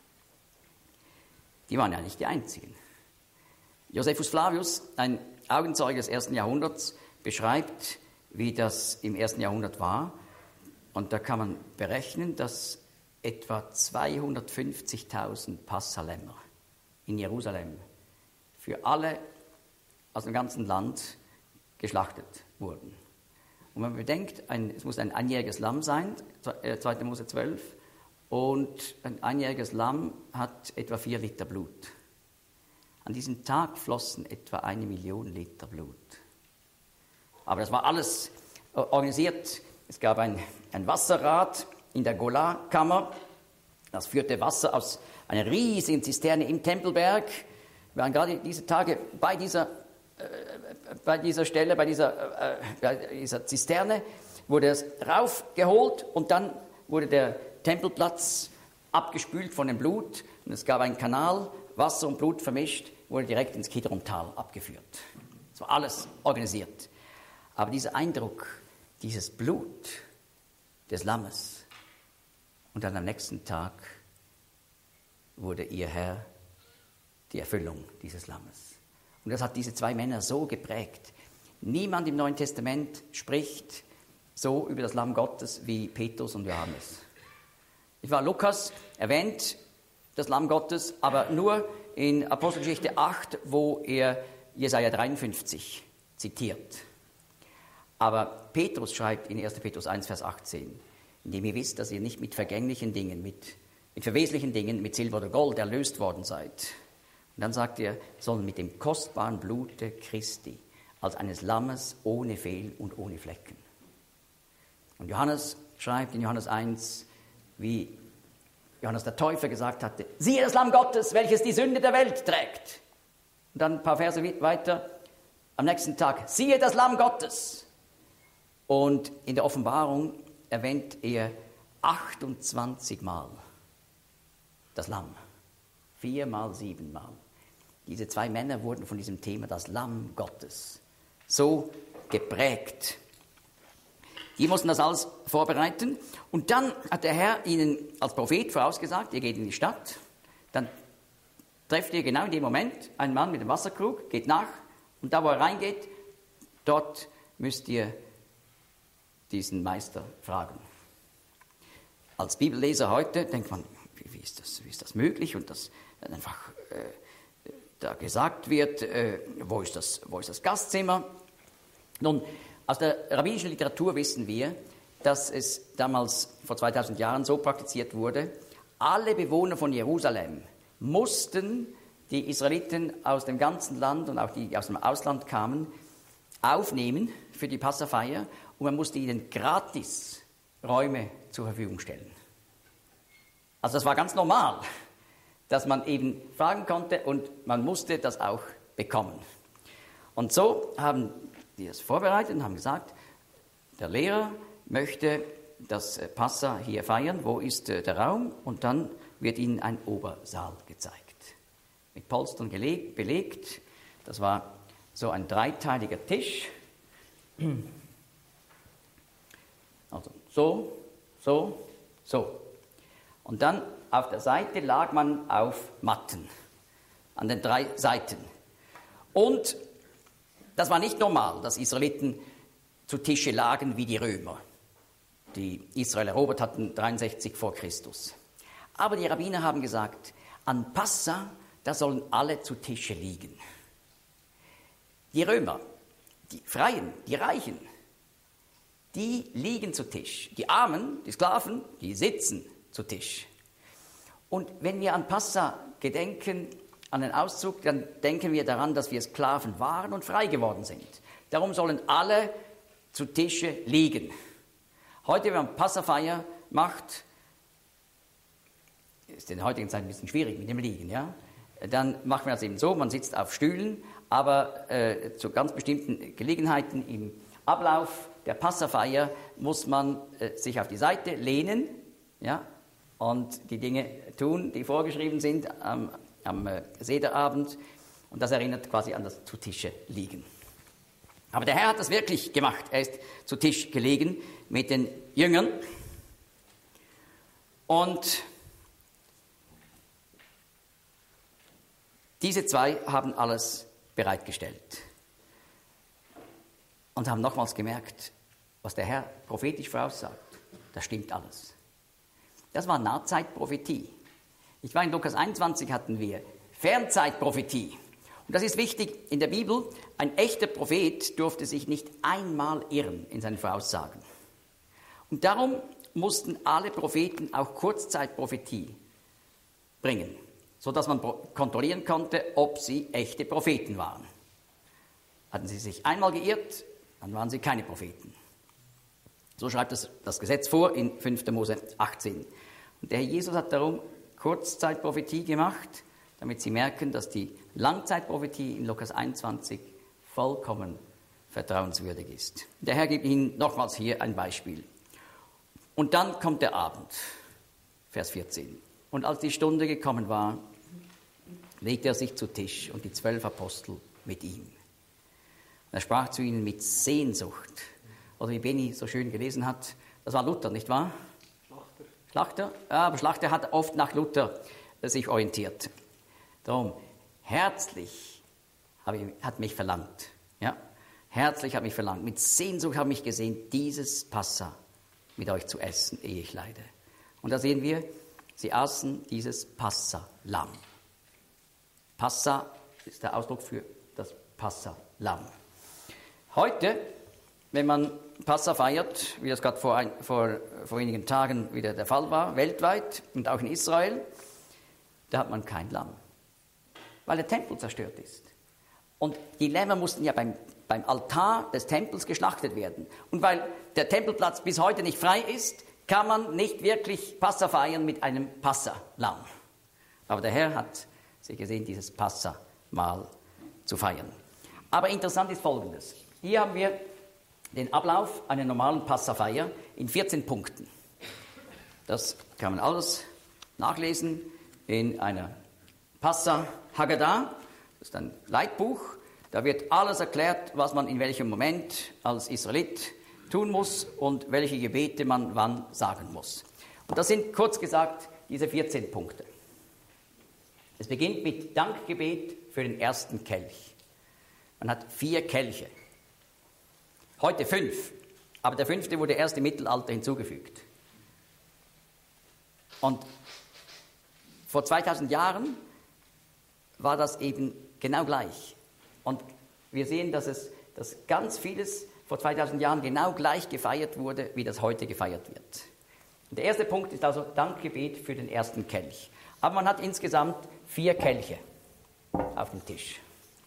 die waren ja nicht die einzigen. Josephus Flavius, ein Augenzeuge des ersten Jahrhunderts, beschreibt, wie das im ersten Jahrhundert war. Und da kann man berechnen, dass etwa zweihundertfünfzigtausend Passalämmer in Jerusalem für alle aus dem ganzen Land geschlachtet wurden. Und wenn man bedenkt, ein, es muss ein einjähriges Lamm sein, zweiter Mose zwölf, und ein einjähriges Lamm hat etwa vier Liter Blut. An diesem Tag flossen etwa eine Million Liter Blut. Aber das war alles organisiert. Es gab ein, ein Wasserrad in der Gola-Kammer. Das führte Wasser aus einer riesigen Zisterne im Tempelberg. Wir waren gerade diese Tage bei dieser, äh, bei dieser Stelle, bei dieser, äh, bei dieser Zisterne, wurde es raufgeholt und dann wurde der Tempelplatz abgespült von dem Blut. Und es gab einen Kanal, Wasser und Blut vermischt, wurde direkt ins Kidrontal abgeführt. Es war alles organisiert. Aber dieser Eindruck, dieses Blut des Lammes, und dann am nächsten Tag wurde ihr Herr die Erfüllung dieses Lammes. Und das hat diese zwei Männer so geprägt. Niemand im Neuen Testament spricht so über das Lamm Gottes wie Petrus und Johannes. Ich war Lukas erwähnt, das Lamm Gottes, aber nur in Apostelgeschichte acht, wo er Jesaja dreiundfünfzig zitiert. Aber Petrus schreibt in erster Petrus eins, Vers achtzehn, indem ihr wisst, dass ihr nicht mit vergänglichen Dingen, mit, mit verweslichen Dingen, mit Silber oder Gold erlöst worden seid. Und dann sagt er, sondern mit dem kostbaren Blute Christi, als eines Lammes ohne Fehl und ohne Flecken. Und Johannes schreibt in Johannes eins, wie Johannes der Täufer gesagt hatte, siehe das Lamm Gottes, welches die Sünde der Welt trägt. Und dann ein paar Verse weiter, am nächsten Tag, siehe das Lamm Gottes. Und in der Offenbarung erwähnt er achtundzwanzig Mal das Lamm. Viermal, siebenmal. Diese zwei Männer wurden von diesem Thema, das Lamm Gottes, so geprägt. Die mussten das alles vorbereiten. Und dann hat der Herr ihnen als Prophet vorausgesagt, ihr geht in die Stadt, dann trefft ihr genau in dem Moment einen Mann mit dem Wasserkrug, geht nach, und da, wo er reingeht, dort müsst ihr diesen Meister fragen. Als Bibelleser heute denkt man, wie, wie, ist, das, wie ist das möglich? Und dass einfach äh, da gesagt wird, äh, wo, ist das, wo ist das Gastzimmer? Nun, aus der rabbinischen Literatur wissen wir, dass es damals vor zweitausend Jahren so praktiziert wurde, alle Bewohner von Jerusalem mussten die Israeliten aus dem ganzen Land und auch die, die aus dem Ausland kamen, aufnehmen für die Passafeier, und man musste ihnen gratis Räume zur Verfügung stellen. Also das war ganz normal, dass man eben fragen konnte und man musste das auch bekommen. Und so haben die das vorbereitet und haben gesagt, der Lehrer möchte das Passa hier feiern, wo ist der Raum? Und dann wird ihnen ein Obersaal gezeigt, mit Polstern belegt. Das war so ein dreiteiliger Tisch. Also so, so, so. Und dann auf der Seite lag man auf Matten, an den drei Seiten. Und das war nicht normal, dass Israeliten zu Tische lagen wie die Römer, die Israel erobert hatten, dreiundsechzig vor Christus. Aber die Rabbiner haben gesagt, an Passa, da sollen alle zu Tische liegen. Die Römer, die Freien, die Reichen, die liegen zu Tisch. Die Armen, die Sklaven, die sitzen zu Tisch. Und wenn wir an Passa gedenken, an den Auszug, dann denken wir daran, dass wir Sklaven waren und frei geworden sind. Darum sollen alle zu Tische liegen. Heute, wenn man Passafeier macht, ist in der heutigen Zeit ein bisschen schwierig mit dem Liegen, ja? Dann machen wir das eben so, man sitzt auf Stühlen, aber äh, zu ganz bestimmten Gelegenheiten im Ablauf der Passafeier muss man äh, sich auf die Seite lehnen, ja, und die Dinge tun, die vorgeschrieben sind am, am äh, Sederabend. Und das erinnert quasi an das zu Tische liegen. Aber der Herr hat das wirklich gemacht. Er ist zu Tisch gelegen mit den Jüngern. Und diese zwei haben alles bereitgestellt und haben nochmals gemerkt, was der Herr prophetisch voraussagt, das stimmt alles. Das war Nahzeitprophetie. Ich war in Lukas einundzwanzig hatten wir Fernzeitprophetie. Und das ist wichtig in der Bibel. Ein echter Prophet durfte sich nicht einmal irren in seinen Voraussagen. Und darum mussten alle Propheten auch Kurzzeitprophetie bringen, sodass man kontrollieren konnte, ob sie echte Propheten waren. Hatten sie sich einmal geirrt, dann waren sie keine Propheten. So schreibt das, das Gesetz vor in fünfter Mose achtzehn. Und der Herr Jesus hat darum Kurzzeitprophetie gemacht, damit sie merken, dass die Langzeitprophetie in Lukas einundzwanzig vollkommen vertrauenswürdig ist. Der Herr gibt Ihnen nochmals hier ein Beispiel. Und dann kommt der Abend, Vers vierzehn. Und als die Stunde gekommen war, legte er sich zu Tisch und die zwölf Apostel mit ihm. Und er sprach zu ihnen mit Sehnsucht. Oder wie Benny so schön gelesen hat, das war Luther, nicht wahr? Schlachter. Schlachter? Ja, aber Schlachter hat oft nach Luther sich orientiert. Darum, herzlich habe ich, hat mich verlangt. Ja? Herzlich hat mich verlangt. Mit Sehnsucht habe ich gesehen, dieses Passa mit euch zu essen, ehe ich leide. Und da sehen wir, sie aßen dieses Passa-Lamm. Passa ist der Ausdruck für das Passa-Lamm. Heute, wenn man Passa feiert, wie das gerade vor, ein, vor, vor wenigen Tagen wieder der Fall war, weltweit und auch in Israel, da hat man kein Lamm, weil der Tempel zerstört ist. Und die Lämmer mussten ja beim, beim Altar des Tempels geschlachtet werden. Und weil der Tempelplatz bis heute nicht frei ist, kann man nicht wirklich Passa feiern mit einem Passa-Lamm. Aber der Herr hat sich gesehen, dieses Passa-Mahl zu feiern. Aber interessant ist Folgendes. Hier haben wir den Ablauf einer normalen Passafeier in vierzehn Punkten. Das kann man alles nachlesen in einer Passa-Haggadah. Das ist ein Leitbuch. Da wird alles erklärt, was man in welchem Moment als Israelit tun muss und welche Gebete man wann sagen muss. Und das sind kurz gesagt diese vierzehn Punkte. Es beginnt mit Dankgebet für den ersten Kelch. Man hat vier Kelche. Heute fünf, aber der fünfte wurde erst im Mittelalter hinzugefügt. Und vor zweitausend Jahren war das eben genau gleich. Und wir sehen, dass, es, dass ganz vieles vor zweitausend Jahren genau gleich gefeiert wurde, wie das heute gefeiert wird. Und der erste Punkt ist also Dankgebet für den ersten Kelch. Aber man hat insgesamt vier Kelche auf dem Tisch.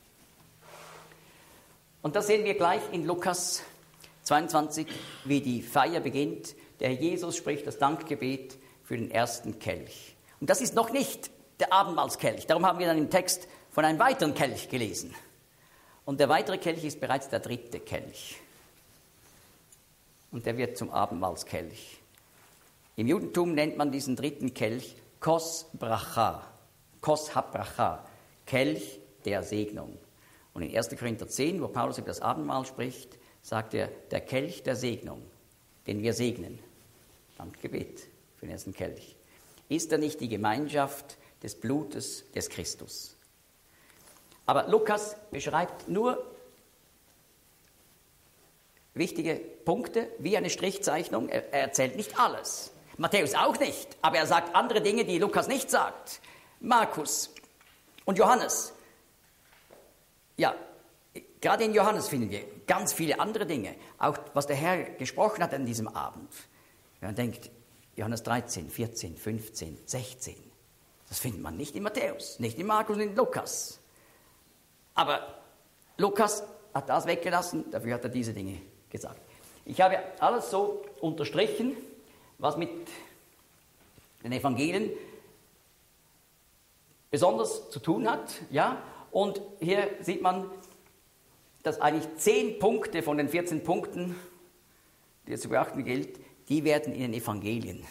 Und das sehen wir gleich in Lukas zweiundzwanzig, wie die Feier beginnt. Der Herr Jesus spricht das Dankgebet für den ersten Kelch. Und das ist noch nicht der Abendmahlskelch. Darum haben wir dann im Text von einem weiteren Kelch gelesen. Und der weitere Kelch ist bereits der dritte Kelch. Und der wird zum Abendmahlskelch. Im Judentum nennt man diesen dritten Kelch Kos Bracha, Kos HaBracha, Kelch der Segnung. Und in erster Korinther zehn, wo Paulus über das Abendmahl spricht, sagt er, der Kelch der Segnung, den wir segnen, Dankgebet für den ersten Kelch, ist er nicht die Gemeinschaft des Blutes des Christus? Aber Lukas beschreibt nur wichtige Punkte wie eine Strichzeichnung. Er, er erzählt nicht alles. Matthäus auch nicht, aber er sagt andere Dinge, die Lukas nicht sagt. Markus und Johannes. Ja, gerade in Johannes finden wir ganz viele andere Dinge. Auch was der Herr gesprochen hat an diesem Abend. Wenn man denkt, Johannes dreizehn, vierzehn, fünfzehn, sechzehn. Das findet man nicht in Matthäus, nicht in Markus und in Lukas. Aber Lukas hat das weggelassen, dafür hat er diese Dinge gesagt. Ich habe alles so unterstrichen, was mit den Evangelien besonders zu tun hat, ja. Und hier sieht man, dass eigentlich zehn Punkte von den vierzehn Punkten, die es zu beachten gilt, die werden in den Evangelien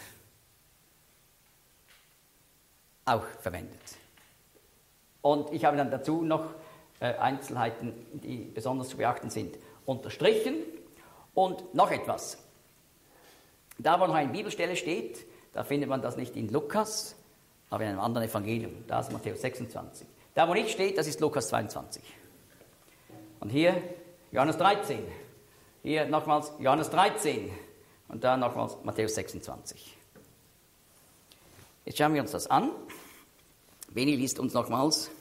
auch verwendet. Und ich habe dann dazu noch äh, Einzelheiten, die besonders zu beachten sind, unterstrichen. Und noch etwas. Da, wo noch eine Bibelstelle steht, da da findet man das nicht in Lukas, aber in einem anderen Evangelium. Da ist Matthäus sechsundzwanzig. Da, wo nicht steht, das ist Lukas zweiundzwanzig. Und hier Johannes dreizehn. Hier nochmals Johannes dreizehn. Und da nochmals Matthäus sechsundzwanzig. Jetzt schauen wir uns das an. Beni liest uns nochmals.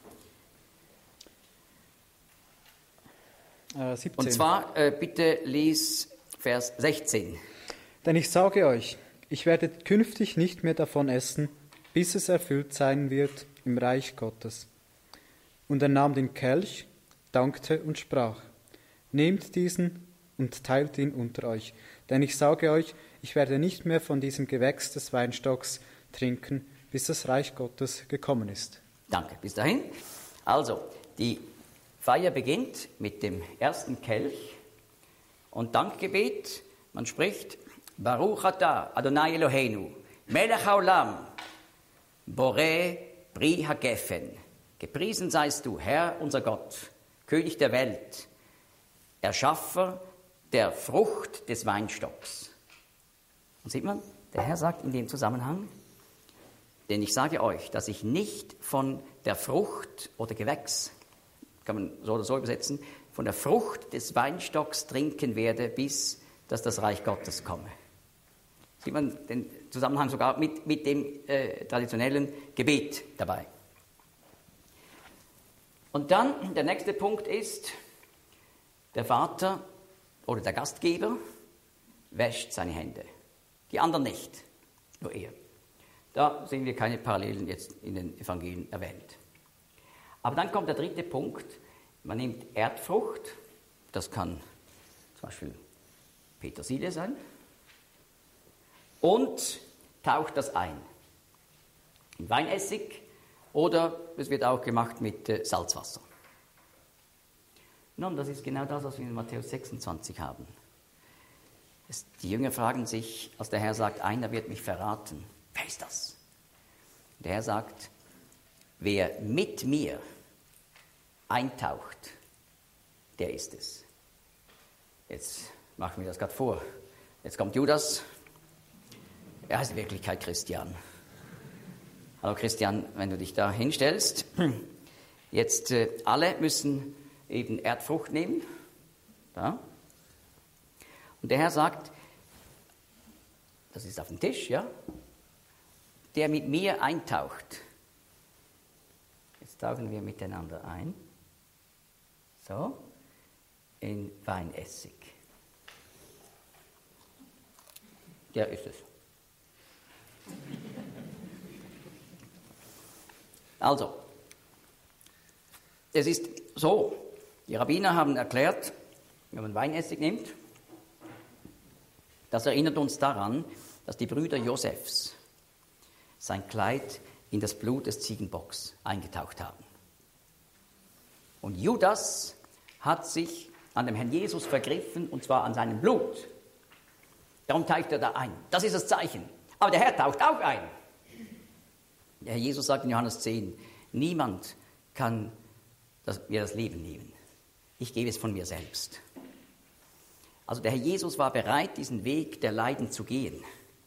Äh, siebzehn. Und zwar, äh, bitte lies Vers sechzehn. Denn ich sage euch, ich werde künftig nicht mehr davon essen, bis es erfüllt sein wird im Reich Gottes. Und er nahm den Kelch, dankte und sprach, nehmt diesen und teilt ihn unter euch. Denn ich sage euch, ich werde nicht mehr von diesem Gewächs des Weinstocks trinken, bis das Reich Gottes gekommen ist. Danke, bis dahin. Also, die Feier beginnt mit dem ersten Kelch und Dankgebet. Man spricht Baruch atah Adonai Eloheinu, Melech haolam, Boreh Pri hagefen. Gepriesen seist du, Herr unser Gott, König der Welt, Erschaffer der Frucht des Weinstocks. Und sieht man, der Herr sagt in dem Zusammenhang, denn ich sage euch, dass ich nicht von der Frucht oder Gewächs, kann man so oder so übersetzen, von der Frucht des Weinstocks trinken werde, bis dass das Reich Gottes komme. Sieht man den Zusammenhang sogar mit, mit dem äh, traditionellen Gebet dabei. Und dann, der nächste Punkt ist, der Vater oder der Gastgeber wäscht seine Hände. Die anderen nicht, nur er. Da sehen wir keine Parallelen jetzt in den Evangelien erwähnt. Aber dann kommt der dritte Punkt. Man nimmt Erdfrucht, das kann zum Beispiel Petersilie sein, und taucht das ein. In Weinessig oder es wird auch gemacht mit äh, Salzwasser. Nun, das ist genau das, was wir in Matthäus sechsundzwanzig haben. Es, die Jünger fragen sich, als der Herr sagt, einer wird mich verraten. Wer ist das? Der Herr sagt, wer mit mir eintaucht, der ist es. Jetzt machen wir das gerade vor. Jetzt kommt Judas. Er heißt in Wirklichkeit Christian. Hallo Christian, wenn du dich da hinstellst. Jetzt äh, alle müssen eben Erdfrucht nehmen. Da. Und der Herr sagt, das ist auf dem Tisch, ja, der mit mir eintaucht. Jetzt tauchen wir miteinander ein. So, in Weinessig. Der ist es. Also, es ist so, die Rabbiner haben erklärt, wenn man Weinessig nimmt, das erinnert uns daran, dass die Brüder Josefs sein Kleid in das Blut des Ziegenbocks eingetaucht haben. Und Judas hat sich an dem Herrn Jesus vergriffen, und zwar an seinem Blut. Darum taucht er da ein. Das ist das Zeichen. Aber der Herr taucht auch ein. Der Herr Jesus sagt in Johannes zehn, niemand kann das, mir das Leben nehmen. Ich gebe es von mir selbst. Also der Herr Jesus war bereit, diesen Weg der Leiden zu gehen.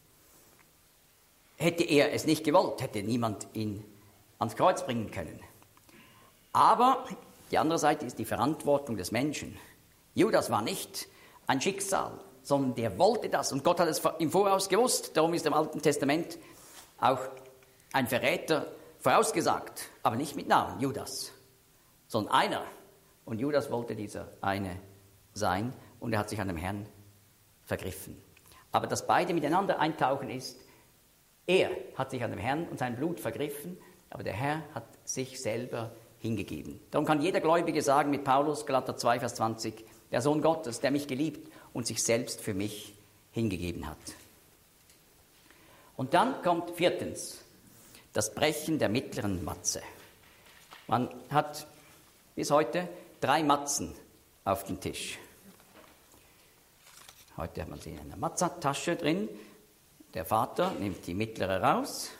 Hätte er es nicht gewollt, hätte niemand ihn ans Kreuz bringen können. Aber die andere Seite ist die Verantwortung des Menschen. Judas war nicht ein Schicksal, sondern der wollte das und Gott hat es im Voraus gewusst. Darum ist im Alten Testament auch ein Verräter vorausgesagt, aber nicht mit Namen, Judas, sondern einer. Und Judas wollte dieser eine sein und er hat sich an dem Herrn vergriffen. Aber dass beide miteinander eintauchen ist, er hat sich an dem Herrn und sein Blut vergriffen, aber der Herr hat sich selber hingegeben. Darum kann jeder Gläubige sagen mit Paulus, Galater zwei, Vers zwanzig, der Sohn Gottes, der mich geliebt und sich selbst für mich hingegeben hat. Und dann kommt viertens das Brechen der mittleren Matze. Man hat bis heute drei Matzen auf dem Tisch. Heute hat man sie in einer Matzatasche drin. Der Vater nimmt die mittlere raus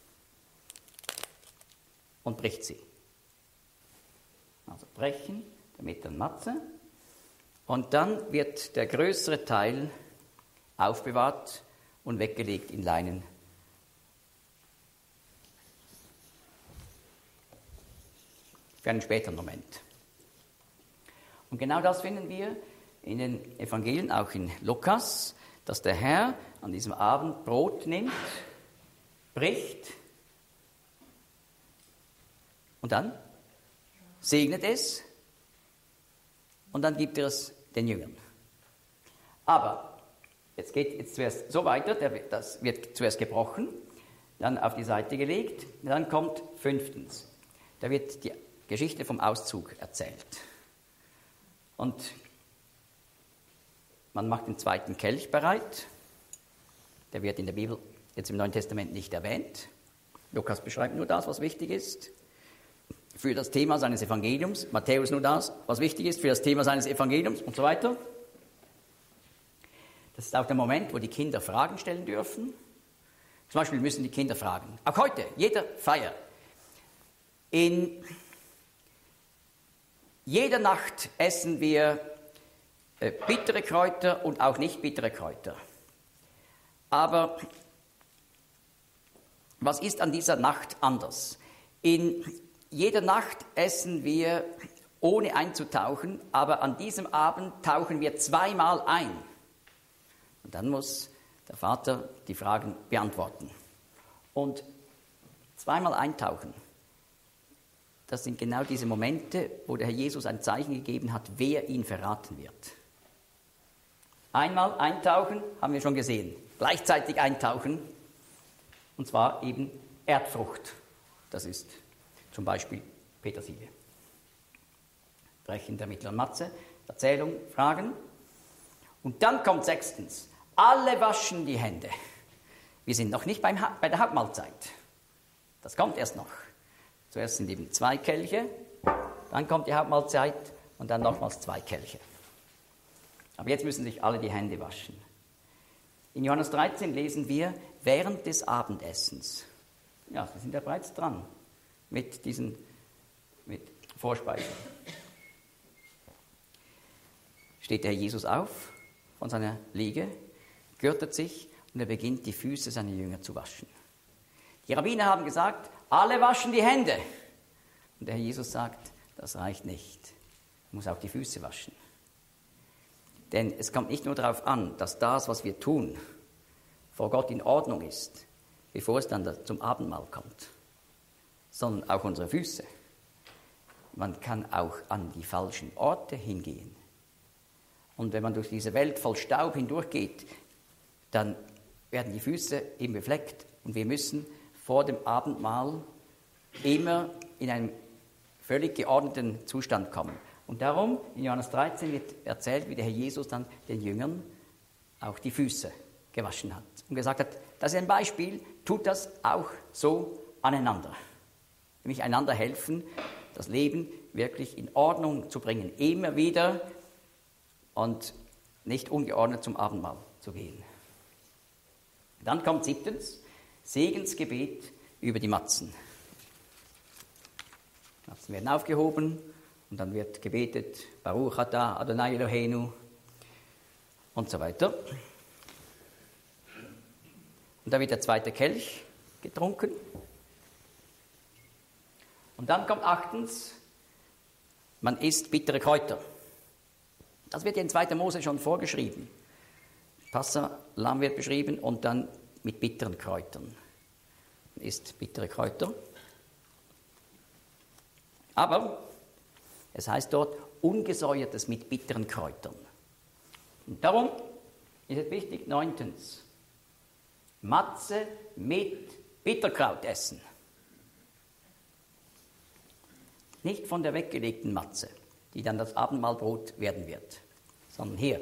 und bricht sie. Also brechen der mittleren Matze. Und dann wird der größere Teil aufbewahrt und weggelegt in Leinen für einen späteren Moment. Und genau das finden wir in den Evangelien, auch in Lukas, dass der Herr an diesem Abend Brot nimmt, bricht und dann segnet es und dann gibt er es den Jüngern. Aber jetzt geht jetzt zuerst so weiter, das wird zuerst gebrochen, dann auf die Seite gelegt, dann kommt fünftens, da wird die Geschichte vom Auszug erzählt. Und man macht den zweiten Kelch bereit, der wird in der Bibel jetzt im Neuen Testament nicht erwähnt. Lukas beschreibt nur das, was wichtig ist für das Thema seines Evangeliums, Matthäus nur das, was wichtig ist für das Thema seines Evangeliums und so weiter. Das ist auch der Moment, wo die Kinder Fragen stellen dürfen. Zum Beispiel müssen die Kinder fragen, auch heute, jeder Feier. In jeder Nacht essen wir äh, bittere Kräuter und auch nicht bittere Kräuter. Aber was ist an dieser Nacht anders? In jeder Nacht essen wir ohne einzutauchen, aber an diesem Abend tauchen wir zweimal ein. Und dann muss der Vater die Fragen beantworten. Und zweimal eintauchen, das sind genau diese Momente, wo der Herr Jesus ein Zeichen gegeben hat, wer ihn verraten wird. Einmal eintauchen, haben wir schon gesehen. Gleichzeitig eintauchen, und zwar eben Erdfrucht. Das ist zum Beispiel Petersilie. Brechen der mittleren Matze, Erzählung, Fragen. Und dann kommt sechstens, alle waschen die Hände. Wir sind noch nicht beim ha- bei der Hauptmahlzeit. Das kommt erst noch. Zuerst sind eben zwei Kelche, dann kommt die Hauptmahlzeit und dann nochmals zwei Kelche. Aber jetzt müssen sich alle die Hände waschen. In Johannes dreizehn lesen wir, während des Abendessens, ja, Sie sind ja bereits dran mit diesen mit Vorspeisen, steht der Herr Jesus auf von seiner Liege, gürtet sich und er beginnt, die Füße seiner Jünger zu waschen. Die Rabbiner haben gesagt, alle waschen die Hände. Und der Herr Jesus sagt, das reicht nicht. Er muss auch die Füße waschen. Denn es kommt nicht nur darauf an, dass das, was wir tun, vor Gott in Ordnung ist, bevor es dann zum Abendmahl kommt, sondern auch unsere Füße. Man kann auch an die falschen Orte hingehen. Und wenn man durch diese Welt voll Staub hindurchgeht, dann werden die Füße eben befleckt. Und wir müssen vor dem Abendmahl immer in einem völlig geordneten Zustand kommen. Und darum, in Johannes dreizehn wird erzählt, wie der Herr Jesus dann den Jüngern auch die Füße gewaschen hat. Und gesagt hat, das ist ein Beispiel, tut das auch so aneinander. Nämlich einander helfen, das Leben wirklich in Ordnung zu bringen. Immer wieder und nicht ungeordnet zum Abendmahl zu gehen. Dann kommt siebtens, Segensgebet über die Matzen. Die Matzen werden aufgehoben und dann wird gebetet, Baruch atah Adonai Eloheinu und so weiter. Und da wird der zweite Kelch getrunken. Und dann kommt achtens, man isst bittere Kräuter. Das wird ja in zweiter Mose schon vorgeschrieben. Passa, Lamm wird beschrieben und dann mit bitteren Kräutern. Man isst bittere Kräuter. Aber es heißt dort ungesäuertes mit bitteren Kräutern. Und darum ist es wichtig, neuntens, Matze mit Bitterkraut essen. Nicht von der weggelegten Matze, die dann das Abendmahlbrot werden wird, sondern hier.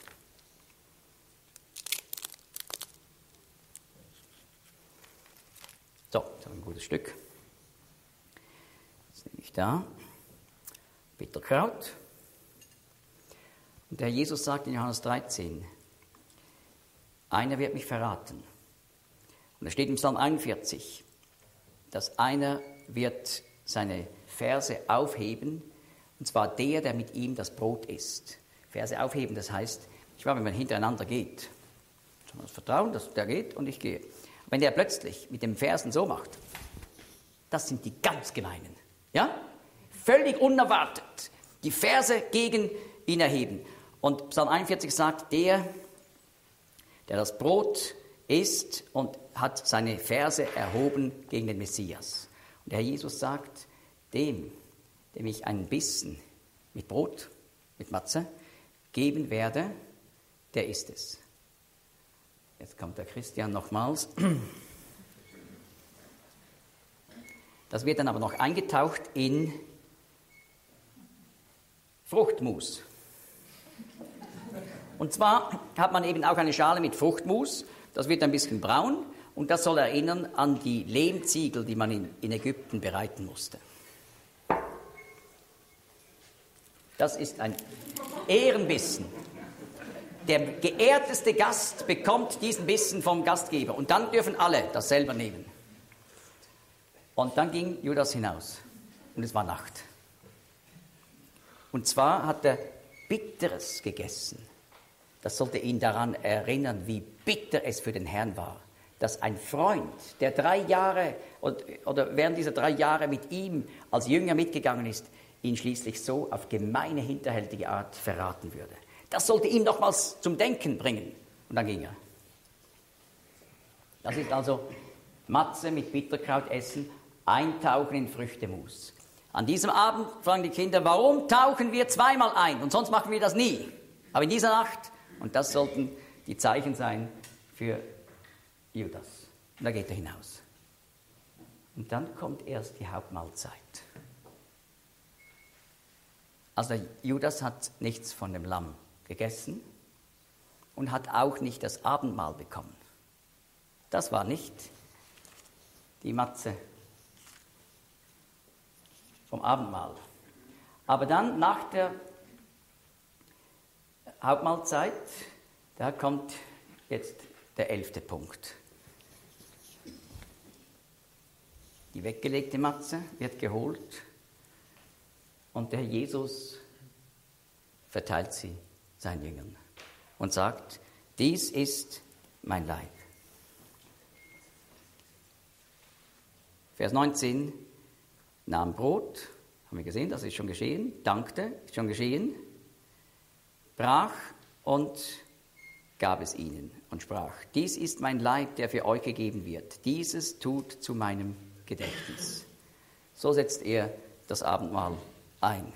So, das ist ein gutes Stück. Jetzt nehme ich da Bitterkraut. Und der Herr Jesus sagt in Johannes dreizehn, einer wird mich verraten. Und da steht im Psalm einundvierzig, dass einer wird seine Verse aufheben, und zwar der, der mit ihm das Brot isst. Verse aufheben, das heißt, ich meine, wenn man hintereinander geht, das Vertrauen, dass der geht und ich gehe. Wenn der plötzlich mit den Versen so macht, das sind die ganz Gemeinen. Ja? völlig unerwartet die Verse gegen ihn erheben. Und Psalm einundvierzig sagt, der, der das Brot isst und hat seine Verse erhoben gegen den Messias. Und der Herr Jesus sagt, dem, dem ich einen Bissen mit Brot, mit Matze, geben werde, der ist es. Jetzt kommt der Christian nochmals. Das wird dann aber noch eingetaucht in Fruchtmus. Und zwar hat man eben auch eine Schale mit Fruchtmus, das wird ein bisschen braun und das soll erinnern an die Lehmziegel, die man in, in Ägypten bereiten musste. Das ist ein Ehrenbissen. Der geehrteste Gast bekommt diesen Bissen vom Gastgeber und dann dürfen alle das selber nehmen. Und dann ging Judas hinaus und es war Nacht. Und zwar hat er Bitteres gegessen. Das sollte ihn daran erinnern, wie bitter es für den Herrn war, dass ein Freund, der drei Jahre oder während dieser drei Jahre mit ihm als Jünger mitgegangen ist, ihn schließlich so auf gemeine, hinterhältige Art verraten würde. Das sollte ihn nochmals zum Denken bringen. Und dann ging er. Das ist also Matze mit Bitterkraut essen, eintauchen in Früchtemus. An diesem Abend fragen die Kinder, warum tauchen wir zweimal ein? Und sonst machen wir das nie. Aber in dieser Nacht, und das sollten die Zeichen sein für Judas. Und da geht er hinaus. Und dann kommt erst die Hauptmahlzeit. Also Judas hat nichts von dem Lamm gegessen und hat auch nicht das Abendmahl bekommen. Das war nicht die Matze vom Abendmahl. Aber dann nach der Hauptmahlzeit, da kommt jetzt der elfte Punkt. Die weggelegte Matze wird geholt und der Herr Jesus verteilt sie seinen Jüngern und sagt, dies ist mein Leib. Vers neunzehn, nahm Brot, haben wir gesehen, das ist schon geschehen, dankte, ist schon geschehen, brach und gab es ihnen und sprach, dies ist mein Leib, der für euch gegeben wird, dieses tut zu meinem Gedächtnis. So setzt er das Abendmahl ein.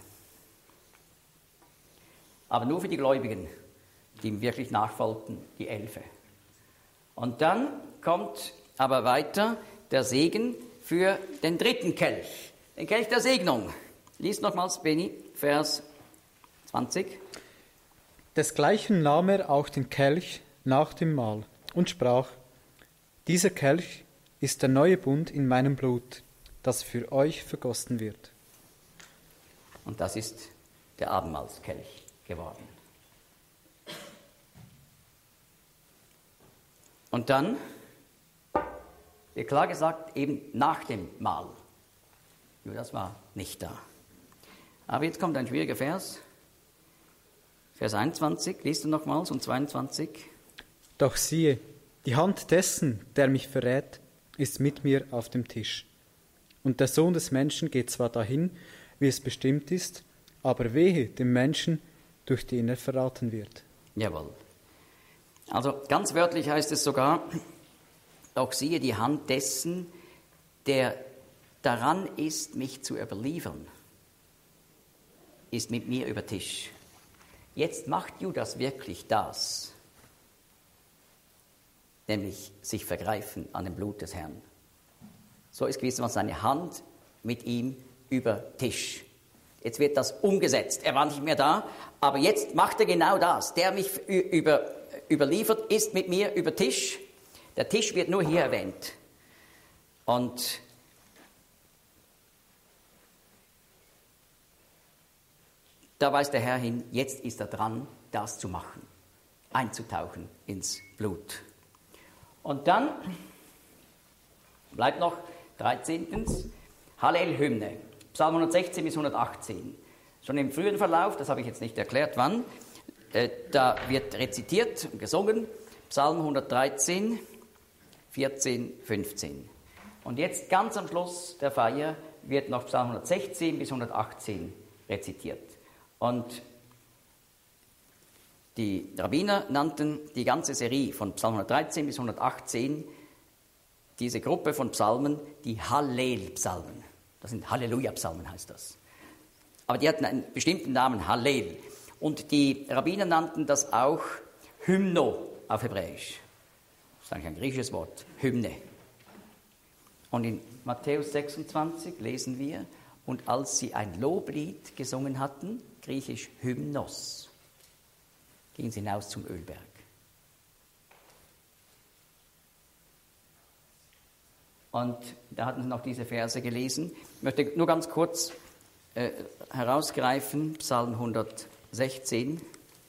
Aber nur für die Gläubigen, die ihm wirklich nachfolgten, die Elfe. Und dann kommt aber weiter der Segen für den dritten Kelch, den Kelch der Segnung. Lies nochmals, Benni, Vers zwanzig. Desgleichen nahm er auch den Kelch nach dem Mahl und sprach, dieser Kelch ist der neue Bund in meinem Blut, das für euch vergossen wird. Und das ist der Abendmahlskelch geworden. Und dann wird klar gesagt, eben nach dem Mahl. Judas war nicht da. Aber jetzt kommt ein schwieriger Vers. Vers einundzwanzig, liest du nochmals, und zweiundzwanzig. Doch siehe, die Hand dessen, der mich verrät, ist mit mir auf dem Tisch. Und der Sohn des Menschen geht zwar dahin, wie es bestimmt ist, aber wehe dem Menschen, durch den er verraten wird. Jawohl. Also ganz wörtlich heißt es sogar, doch siehe die Hand dessen, der daran ist, mich zu überliefern, ist mit mir über Tisch. Jetzt macht Judas wirklich das, nämlich sich vergreifen an dem Blut des Herrn. So ist gewissermaßen seine Hand mit ihm über Tisch. Jetzt wird das umgesetzt. Er war nicht mehr da, aber jetzt macht er genau das. Der mich über, überliefert, ist mit mir über Tisch. Der Tisch wird nur hier erwähnt. Und da weist der Herr hin, jetzt ist er dran, das zu machen, einzutauchen ins Blut. Und dann bleibt noch dreizehntens Hallel-Hymne, Psalm hundertsechzehn bis hundertachtzehn. Schon im früheren Verlauf, das habe ich jetzt nicht erklärt, wann, äh, da wird rezitiert und gesungen, Psalm hundertdreizehn, vierzehn, fünfzehn. Und jetzt ganz am Schluss der Feier wird noch Psalm hundertsechzehn bis hundertachtzehn rezitiert. Und die Rabbiner nannten die ganze Serie von Psalm hundertdreizehn bis hundertachtzehn, diese Gruppe von Psalmen, die Hallel-Psalmen. Das sind Halleluja-Psalmen, heißt das. Aber die hatten einen bestimmten Namen, Hallel. Und die Rabbiner nannten das auch Hymno auf Hebräisch. Das ist eigentlich ein griechisches Wort, Hymne. Und in Matthäus sechsundzwanzig lesen wir, und als sie ein Loblied gesungen hatten, griechisch Hymnos, gingen sie hinaus zum Ölberg. Und da hatten sie noch diese Verse gelesen. Ich möchte nur ganz kurz äh, herausgreifen, Psalm hundertsechzehn.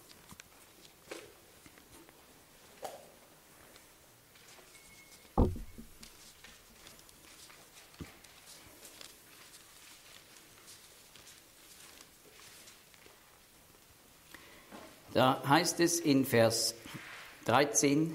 Da heißt es in Vers dreizehn,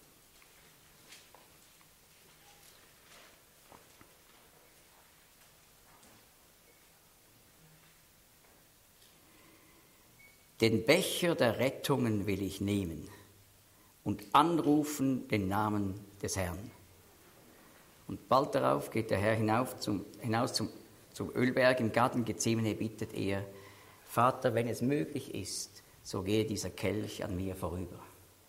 den Becher der Rettungen will ich nehmen und anrufen den Namen des Herrn. Und bald darauf geht der Herr hinauf zum, hinaus zum, zum Ölberg. Im Garten Gethsemane bittet er, Vater, wenn es möglich ist, so gehe dieser Kelch an mir vorüber.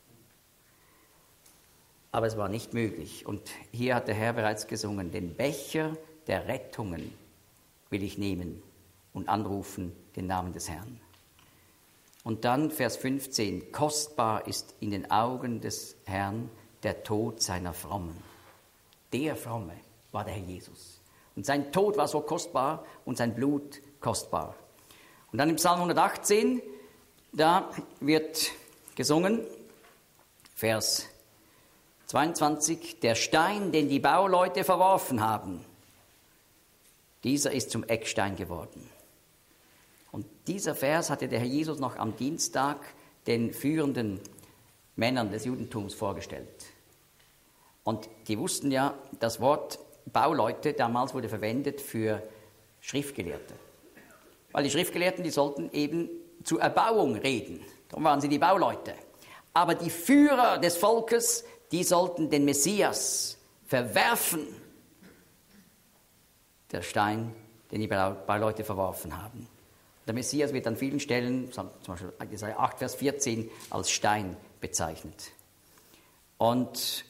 Aber es war nicht möglich. Und hier hat der Herr bereits gesungen, den Becher der Rettungen will ich nehmen und anrufen den Namen des Herrn. Und dann Vers fünfzehn, kostbar ist in den Augen des Herrn der Tod seiner Frommen. Der Fromme war der Herr Jesus. Und sein Tod war so kostbar und sein Blut kostbar. Und dann im Psalm hundertachtzehn, da wird gesungen, Vers zweiundzwanzig, der Stein, den die Bauleute verworfen haben, dieser ist zum Eckstein geworden. Und dieser Vers hatte der Herr Jesus noch am Dienstag den führenden Männern des Judentums vorgestellt. Und die wussten ja, das Wort Bauleute damals wurde verwendet für Schriftgelehrte. Weil die Schriftgelehrten, die sollten eben zur Erbauung reden. Darum waren sie die Bauleute. Aber die Führer des Volkes, die sollten den Messias verwerfen. Der Stein, den die Bauleute verworfen haben. Der Messias wird an vielen Stellen, zum Beispiel Jesaja acht, Vers vierzehn, als Stein bezeichnet. Und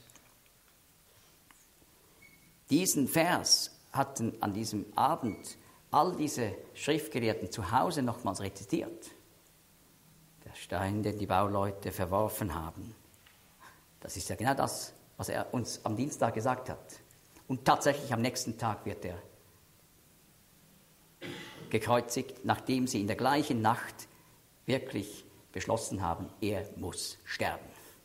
diesen Vers hatten an diesem Abend all diese Schriftgelehrten zu Hause nochmals rezitiert. Der Stein, den die Bauleute verworfen haben. Das ist ja genau das, was er uns am Dienstag gesagt hat. Und tatsächlich am nächsten Tag wird er gekreuzigt, nachdem sie in der gleichen Nacht wirklich beschlossen haben, er muss sterben.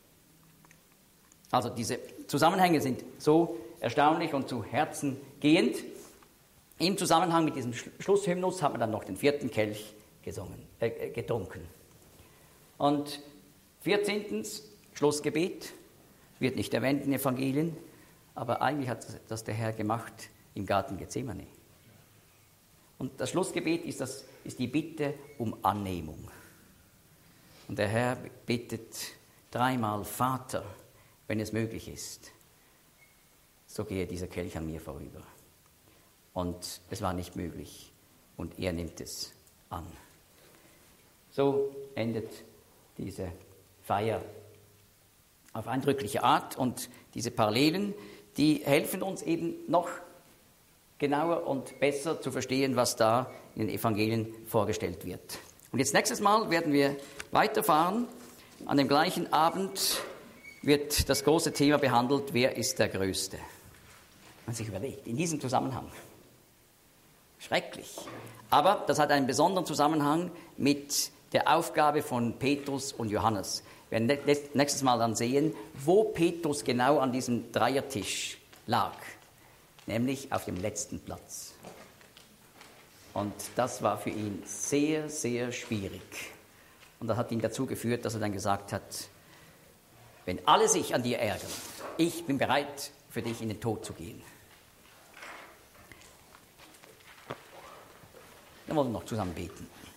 Also diese Zusammenhänge sind so erstaunlich und zu Herzen gehend. Im Zusammenhang mit diesem Schlusshymnus hat man dann noch den vierten Kelch gesungen, äh, getrunken. Und vierzehntens, Schlussgebet, wird nicht erwähnt in den Evangelien, aber eigentlich hat das der Herr gemacht im Garten Gethsemane. Und das Schlussgebet ist, das, ist die Bitte um Annehmung. Und der Herr bittet dreimal, Vater, wenn es möglich ist, so gehe dieser Kelch an mir vorüber. Und es war nicht möglich. Und er nimmt es an. So endet diese Feier auf eindrückliche Art. Und diese Parallelen, die helfen uns eben noch genauer und besser zu verstehen, was da in den Evangelien vorgestellt wird. Und jetzt nächstes Mal werden wir weiterfahren. An dem gleichen Abend wird das große Thema behandelt, wer ist der Größte? Man sich überlegt, in diesem Zusammenhang. Schrecklich. Aber das hat einen besonderen Zusammenhang mit der Aufgabe von Petrus und Johannes. Wir werden nächstes Mal dann sehen, wo Petrus genau an diesem Dreiertisch lag. Nämlich auf dem letzten Platz. Und das war für ihn sehr, sehr schwierig. Und das hat ihn dazu geführt, dass er dann gesagt hat, wenn alle sich an dir ärgern, ich bin bereit, für dich in den Tod zu gehen. Dann wollen wir noch zusammen beten.